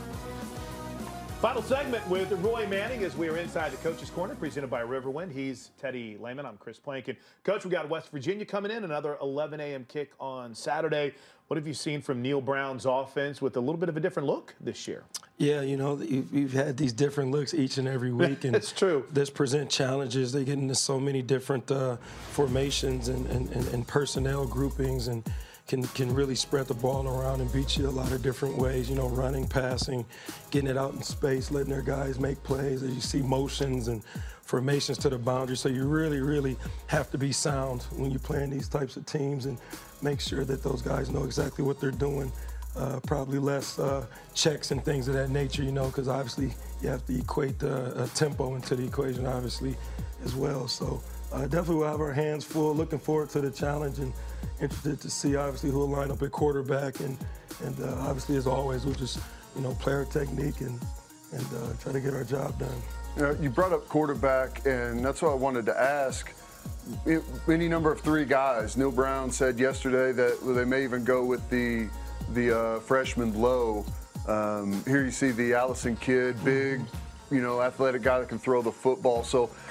Final segment with Roy Manning as we are inside the Coach's Corner, presented by Riverwind. He's Teddy Lehman. I'm Chris Plankin. Coach, we got West Virginia coming in, another eleven a.m. kick on Saturday. What have you seen from Neil Brown's offense with a little bit of a different look this year? Yeah, you know, you've, you've had these different looks each and every week. And it's true. This present challenges. They get into so many different uh, formations and, and, and, and personnel groupings, and can can really spread the ball around and beat you a lot of different ways, you know, running, passing, getting it out in space, letting their guys make plays. As you see motions and formations to the boundary. So you really, really have to be sound when you're playing these types of teams and make sure that those guys know exactly what they're doing. Uh, probably less uh, checks and things of that nature, you know, because obviously you have to equate the uh, tempo into the equation, obviously, as well. So uh, definitely we'll have our hands full, looking forward to the challenge and interested to see, obviously, who will line up at quarterback. And, and uh, obviously, as always, we'll just, you know, play our technique and, and uh, try to get our job done. You know, you brought up quarterback, and that's what I wanted to ask. Any number of three guys. Neil Brown said yesterday that they may even go with the the uh, freshman Lowe. Um, here you see the Allison kid, big, you know, athletic guy that can throw the football. So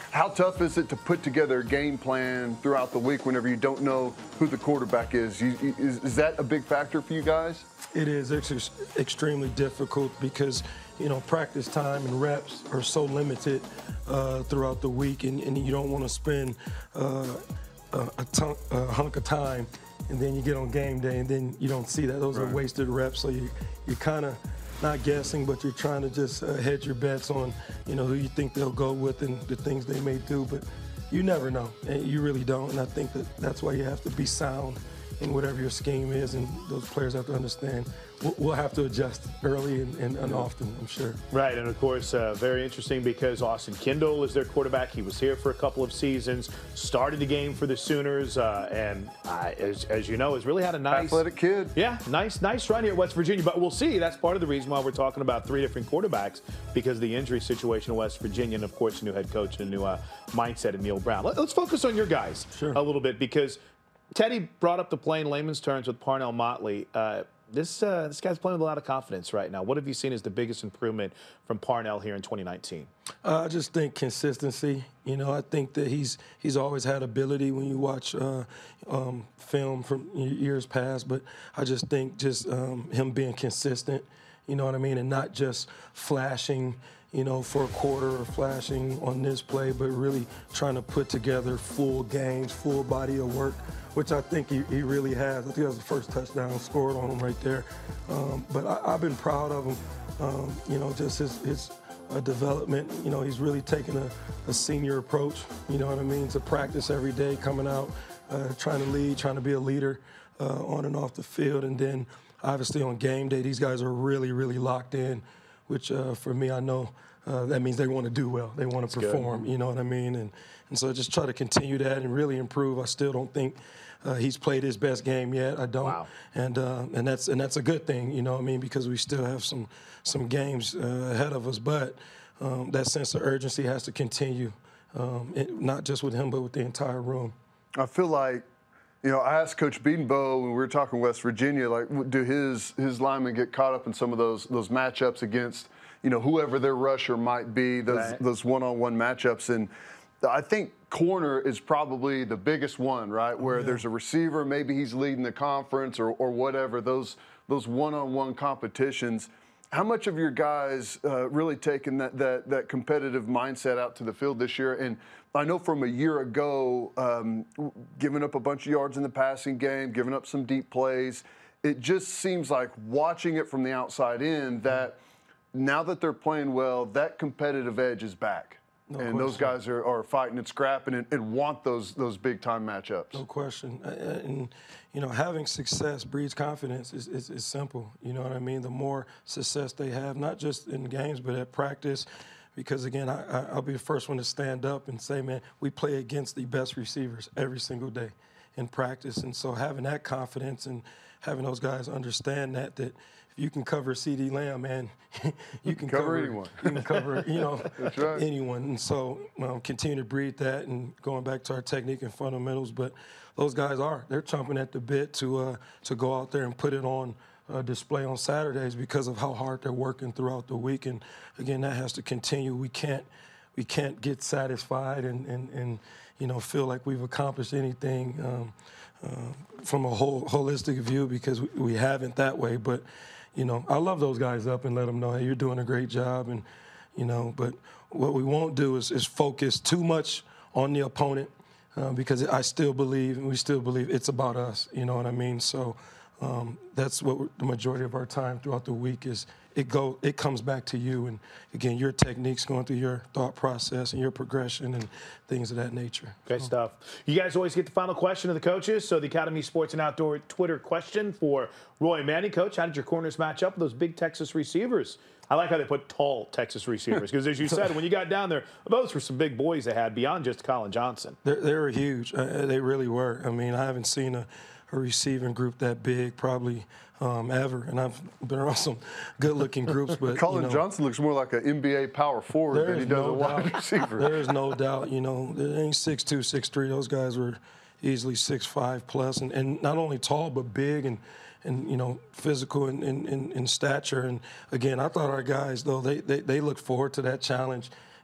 How tough is it to put together a game plan throughout the week whenever you don't know who the quarterback is? You, is, is that a big factor for you guys? It is. It's ex- extremely difficult because, you know, practice time and reps are so limited uh, throughout the week, and, and you don't want to spend uh, a, a, ton- a hunk of time and then you get on game day and then you don't see that. Those right. are wasted reps. So you, you're kind of not guessing, but you're trying to just uh, hedge your bets on, you know, who you think they'll go with and the things they may do. But you never know, and you really don't. And I think that that's why you have to be sound in whatever your scheme is, and those players have to understand we'll, we'll have to adjust early and, and, and often, I'm sure. Right, and of course, uh, very interesting because Austin Kendall is their quarterback. He was here for a couple of seasons, started the game for the Sooners, uh, and uh, as, as you know, has really had a nice athletic kid. Yeah, nice, nice run here at West Virginia. But we'll see. That's part of the reason why we're talking about three different quarterbacks, because of the injury situation in West Virginia, and of course, a new head coach and a new uh, mindset in Neil Brown. Let, let's focus on your guys sure. a little bit, because Teddy brought up the play in layman's terms with Parnell Motley. Uh, this uh, this guy's playing with a lot of confidence right now. What have you seen as the biggest improvement from Parnell here in twenty nineteen? Uh, I just think consistency. You know, I think that he's he's always had ability when you watch uh, um, film from years past, but I just think just um, him being consistent, you know what I mean, and not just flashing, you know, for a quarter or flashing on this play, but really trying to put together full games, full body of work, which I think he, he really has. I think that was the first touchdown scored on him right there. Um, but I, I've been proud of him, um, you know, just his, his uh, development. You know, he's really taken a, a senior approach, you know what I mean, to practice every day, coming out, uh, trying to lead, trying to be a leader uh, on and off the field. And then, obviously, on game day, these guys are really, really locked in, which uh, for me, I know uh, that means they want to do well. They want to perform, good. You know what I mean? And and so just try to continue that and really improve. I still don't think uh, he's played his best game yet. I don't. Wow. And uh, and that's and that's a good thing, you know what I mean, because we still have some some games uh, ahead of us. But um, that sense of urgency has to continue, um, it, not just with him, but with the entire room. I feel like, you know, I asked Coach Bedenbaugh when we were talking West Virginia, like, do his his linemen get caught up in some of those those matchups against, you know, whoever their rusher might be, those right. those one-on-one matchups? And I think corner is probably the biggest one, right? Where yeah. there's a receiver, maybe he's leading the conference or or whatever. Those those one-on-one competitions. How much of your guys uh, really taken that, that that competitive mindset out to the field this year? And I know from a year ago, um, giving up a bunch of yards in the passing game, giving up some deep plays, it just seems like watching it from the outside in that now that they're playing well, that competitive edge is back. No and question. Those guys are, are fighting and scrapping and, and want those those big-time matchups. No question. And, you know, having success breeds confidence. It's, it's, it's simple. You know what I mean? The more success they have, not just in games, but at practice. Because, again, I, I'll be the first one to stand up and say, man, we play against the best receivers every single day in practice. And so having that confidence and having those guys understand that, that if you can cover CeeDee Lamb, man, you can cover, cover anyone. You can cover, you know, That's right. anyone. And so um, continue to breed that and going back to our technique and fundamentals. But those guys are. They're chomping at the bit to uh, to go out there and put it on Uh, display on Saturdays because of how hard they're working throughout the week. And again, that has to continue. We can't we can't get satisfied and, and, and you know, feel like we've accomplished anything um, uh, from a whole holistic view, because we, we haven't that way. But, you know, I love those guys up and let them know, hey, you're doing a great job. And, you know, but what we won't do is, is focus too much on the opponent uh, because I still believe, and we still believe, it's about us. You know what I mean? So, Um, that's what we're, the majority of our time throughout the week is. It go. It comes back to you, and again, your techniques going through your thought process and your progression and things of that nature. Great so. stuff. You guys always get the final question of the coaches. So the Academy Sports and Outdoor Twitter question for Roy Manning. Coach, how did your corners match up with those big Texas receivers? I like how they put tall Texas receivers because, as you said, when you got down there, those were some big boys they had beyond just Colin Johnson. They're, they were huge. Uh, they really were. I mean, I haven't seen a, a receiving group that big probably um, ever, and I've been around some good-looking groups. But Colin you know, Johnson looks more like an N B A power forward than he does no a wide doubt. receiver. There is no doubt. You know, they ain't six two, six three. Those guys were easily six five plus, and, and not only tall but big and. and, you know, physical in, in, in stature. And, again, I thought our guys, though, they, they, they look forward to that challenge.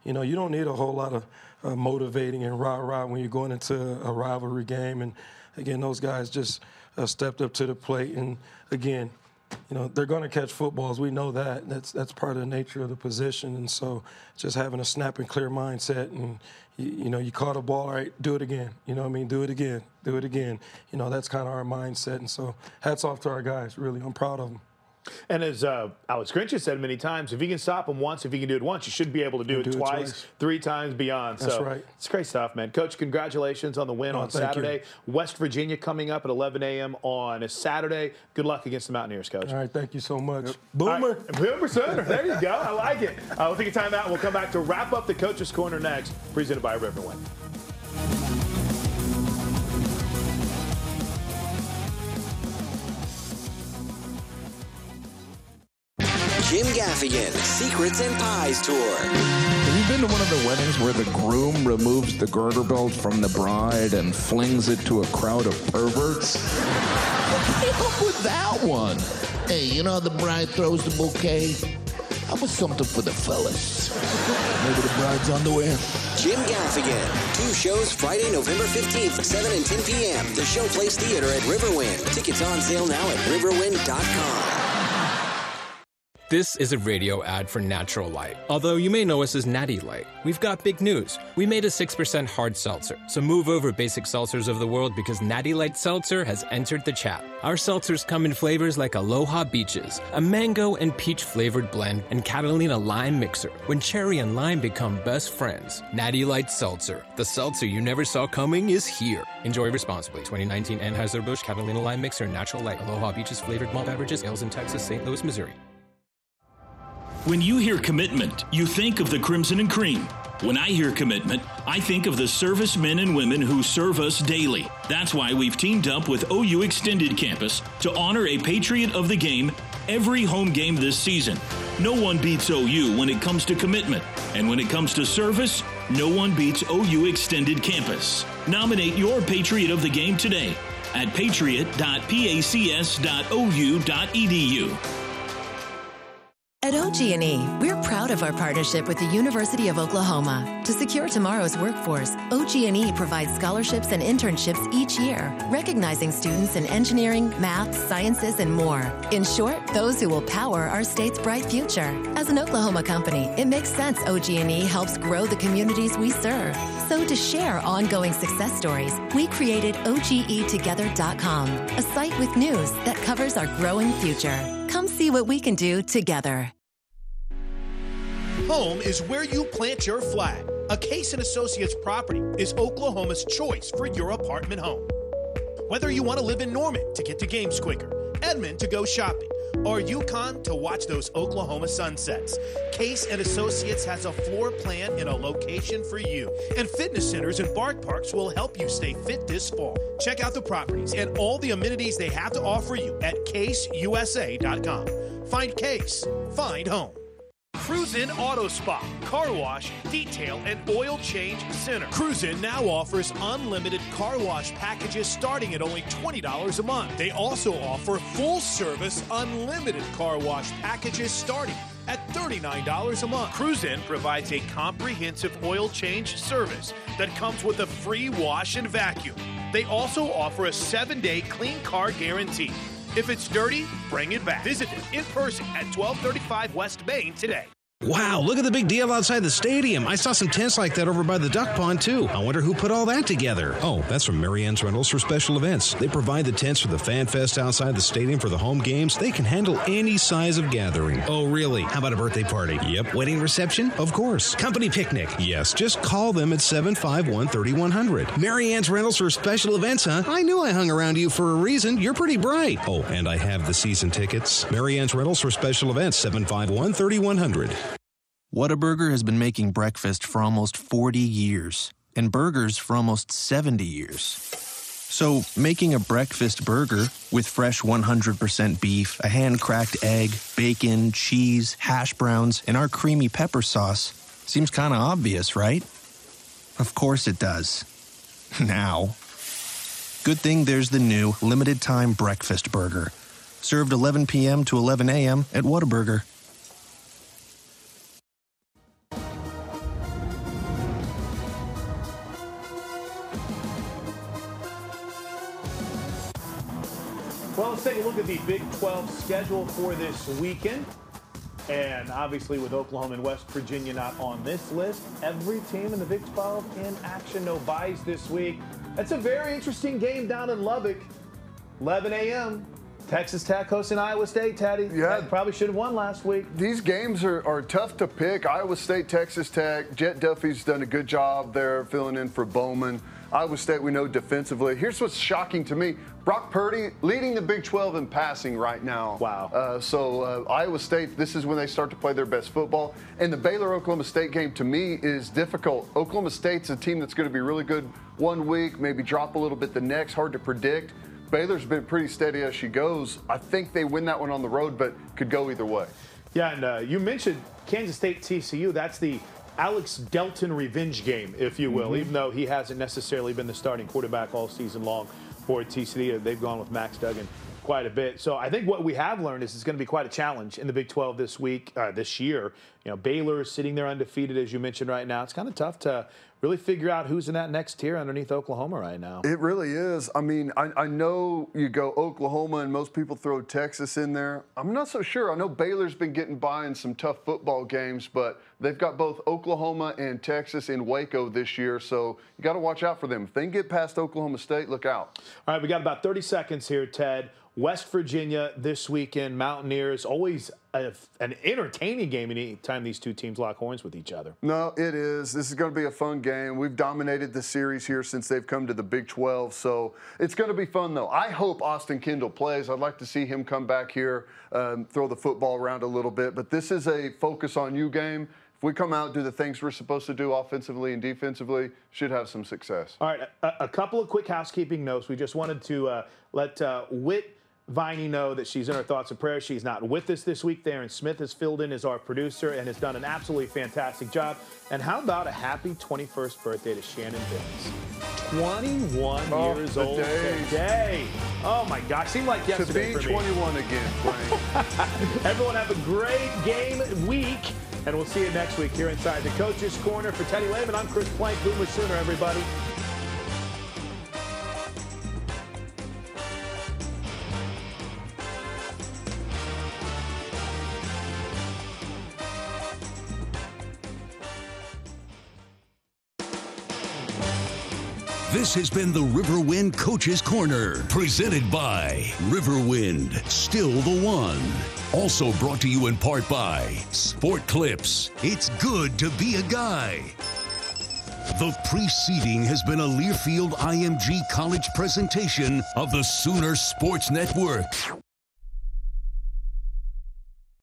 you know, you don't need a whole lot of uh, motivating and rah-rah when you're going into a rivalry game. And, again, those guys just uh, stepped up to the plate. And, again, you know, they're going to catch footballs. We know that. That's that's part of the nature of the position. And so just having a snap and clear mindset and, you, you know, you caught a ball, all right, do it again. You know what I mean? Do it again. Do it again. You know, that's kind of our mindset. And so hats off to our guys, really. I'm proud of them. And as uh, Alex Grinch has said many times, if you can stop him once, if you can do it once, you should be able to do, it, do it twice, twice, three times, beyond. That's so right. It's great stuff, man. Coach, congratulations on the win Oh, on thank Saturday. you. West Virginia coming up at eleven a.m. on a Saturday. Good luck against the Mountaineers, Coach. All right, thank you so much. Yep. Boomer. Right. Boomer Sooner. There you go. I like it. Uh, we'll take a time out. We'll come back to wrap up the Coach's Corner next, presented by Riverwind. Jim Gaffigan, Secrets and Pies Tour. Have you been to one of the weddings where the groom removes the girder belt from the bride and flings it to a crowd of perverts? What came up with that one? Hey, you know how the bride throws the bouquet? How about something for the fellas? Maybe the bride's underwear? Jim Gaffigan. Two shows Friday, November fifteenth, seven and ten p.m. The Showplace Theater at Riverwind. Tickets on sale now at riverwind dot com. This is a radio ad for Natural Light. Although you may know us as Natty Light, we've got big news. We made a six percent hard seltzer, so move over basic seltzers of the world because Natty Light Seltzer has entered the chat. Our seltzers come in flavors like Aloha Beaches, a mango and peach flavored blend, and Catalina Lime Mixer, when cherry and lime become best friends. Natty Light Seltzer, the seltzer you never saw coming, is here. Enjoy responsibly. twenty nineteen Anheuser-Busch Catalina Lime Mixer, Natural Light, Aloha Beaches flavored malt beverages, ales in Texas, Saint Louis, Missouri. When you hear commitment, you think of the Crimson and Cream. When I hear commitment, I think of the servicemen and women who serve us daily. That's why we've teamed up with O U Extended Campus to honor a Patriot of the game every home game this season. No one beats O U when it comes to commitment. And when it comes to service, no one beats O U Extended Campus. Nominate your Patriot of the game today at patriot dot pacs dot o u dot e d u. At O G and E, we're proud of our partnership with the University of Oklahoma. To secure tomorrow's workforce, O G and E provides scholarships and internships each year, recognizing students in engineering, math, sciences, and more. In short, those who will power our state's bright future. As an Oklahoma company, it makes sense O G and E helps grow the communities we serve. So to share ongoing success stories, we created O G E together dot com, a site with news that covers our growing future. Come see what we can do together. Home is where you plant your flag. A Case and Associates property is Oklahoma's choice for your apartment home. Whether you want to live in Norman to get to games quicker, Edmond to go shopping, or Yukon to watch those Oklahoma sunsets, Case and Associates has a floor plan in a location for you. And fitness centers and bark parks will help you stay fit this fall. Check out the properties and all the amenities they have to offer you at case u s a dot com. Find Case, find home. Cruise In Auto Spa, car wash, detail, and oil change center. Cruise In now offers unlimited car wash packages starting at only twenty dollars a month. They also offer full service unlimited car wash packages starting at thirty-nine dollars a month. Cruise In provides a comprehensive oil change service that comes with a free wash and vacuum. They also offer a seven-day clean car guarantee. If it's dirty, bring it back. Visit them in person at twelve thirty-five West Main today. Wow, look at the big deal outside the stadium. I saw some tents like that over by the duck pond, too. I wonder who put all that together. Oh, that's from Marianne's Rentals for special events. They provide the tents for the Fan Fest outside the stadium for the home games. They can handle any size of gathering. Oh, really? How about a birthday party? Yep. Wedding reception? Of course. Company picnic? Yes. Just call them at seven five one, three one zero zero. Marianne's Rentals for special events, huh? I knew I hung around you for a reason. You're pretty bright. Oh, and I have the season tickets. Marianne's Rentals for special events, seven five one, three one zero zero. Whataburger has been making breakfast for almost forty years, and burgers for almost seventy years. So, making a breakfast burger with fresh one hundred percent beef, a hand-cracked egg, bacon, cheese, hash browns, and our creamy pepper sauce seems kind of obvious, right? Of course it does. Now. Good thing there's the new limited-time breakfast burger, served eleven p.m. to eleven a.m. at Whataburger. Well, let's take a look at the Big twelve schedule for this weekend. And obviously with Oklahoma and West Virginia not on this list, every team in the Big twelve in action. No byes this week. That's a very interesting game down in Lubbock. eleven a.m. Texas Tech hosting Iowa State, Teddy. Yeah. Tech probably should have won last week. These games are, are tough to pick. Iowa State, Texas Tech. Jet Duffy's done a good job there filling in for Bowman. Iowa State, we know defensively. Here's what's shocking to me. Brock Purdy leading the Big twelve in passing right now. Wow. Uh, so uh, Iowa State, this is when they start to play their best football. And the Baylor-Oklahoma State game, to me, is difficult. Oklahoma State's a team that's going to be really good one week, maybe drop a little bit the next. Hard to predict. Baylor's been pretty steady as she goes. I think they win that one on the road, but could go either way. Yeah, and uh, you mentioned Kansas State T C U. That's the Alex Delton revenge game, if you will, mm-hmm. even though he hasn't necessarily been the starting quarterback all season long for T C U. They've gone with Max Duggan quite a bit. So I think what we have learned is it's going to be quite a challenge in the Big twelve this week, uh, this year. You know, Baylor is sitting there undefeated, as you mentioned right now. It's kind of tough to really figure out who's in that next tier underneath Oklahoma right now. It really is. I mean, I, I know you go Oklahoma and most people throw Texas in there. I'm not so sure. I know Baylor's been getting by in some tough football games, but they've got both Oklahoma and Texas in Waco this year, so you got to watch out for them. If they can get past Oklahoma State, look out. All right, we got about thirty seconds here, Ted. West Virginia this weekend, Mountaineers, always a, an entertaining game any time these two teams lock horns with each other. No, it is. This is going to be a fun game. We've dominated the series here since they've come to the Big twelve, so it's going to be fun, though. I hope Austin Kendall plays. I'd like to see him come back here, um, throw the football around a little bit, but this is a focus on you game. If we come out, do the things we're supposed to do offensively and defensively, should have some success. All right, a, a couple of quick housekeeping notes. We just wanted to uh, let uh, Whit Viney know that she's in her thoughts and prayers. She's not with us this week. Darren Smith has filled in as our producer and has done an absolutely fantastic job. And how about a happy twenty-first birthday to Shannon Bills? twenty-one oh, years old days. today. Oh, my gosh. Seemed like yesterday to be for me. twenty-one again, Frank. Everyone have a great game week. And we'll see you next week here inside the Coach's Corner. For Teddy Lehman, I'm Chris Plank. Boomer Sooner, everybody. This has been the Riverwind Coach's Corner, presented by Riverwind, still the one. Also brought to you in part by Sport Clips. It's good to be a guy. The preceding has been a Learfield I M G College presentation of the Sooner Sports Network.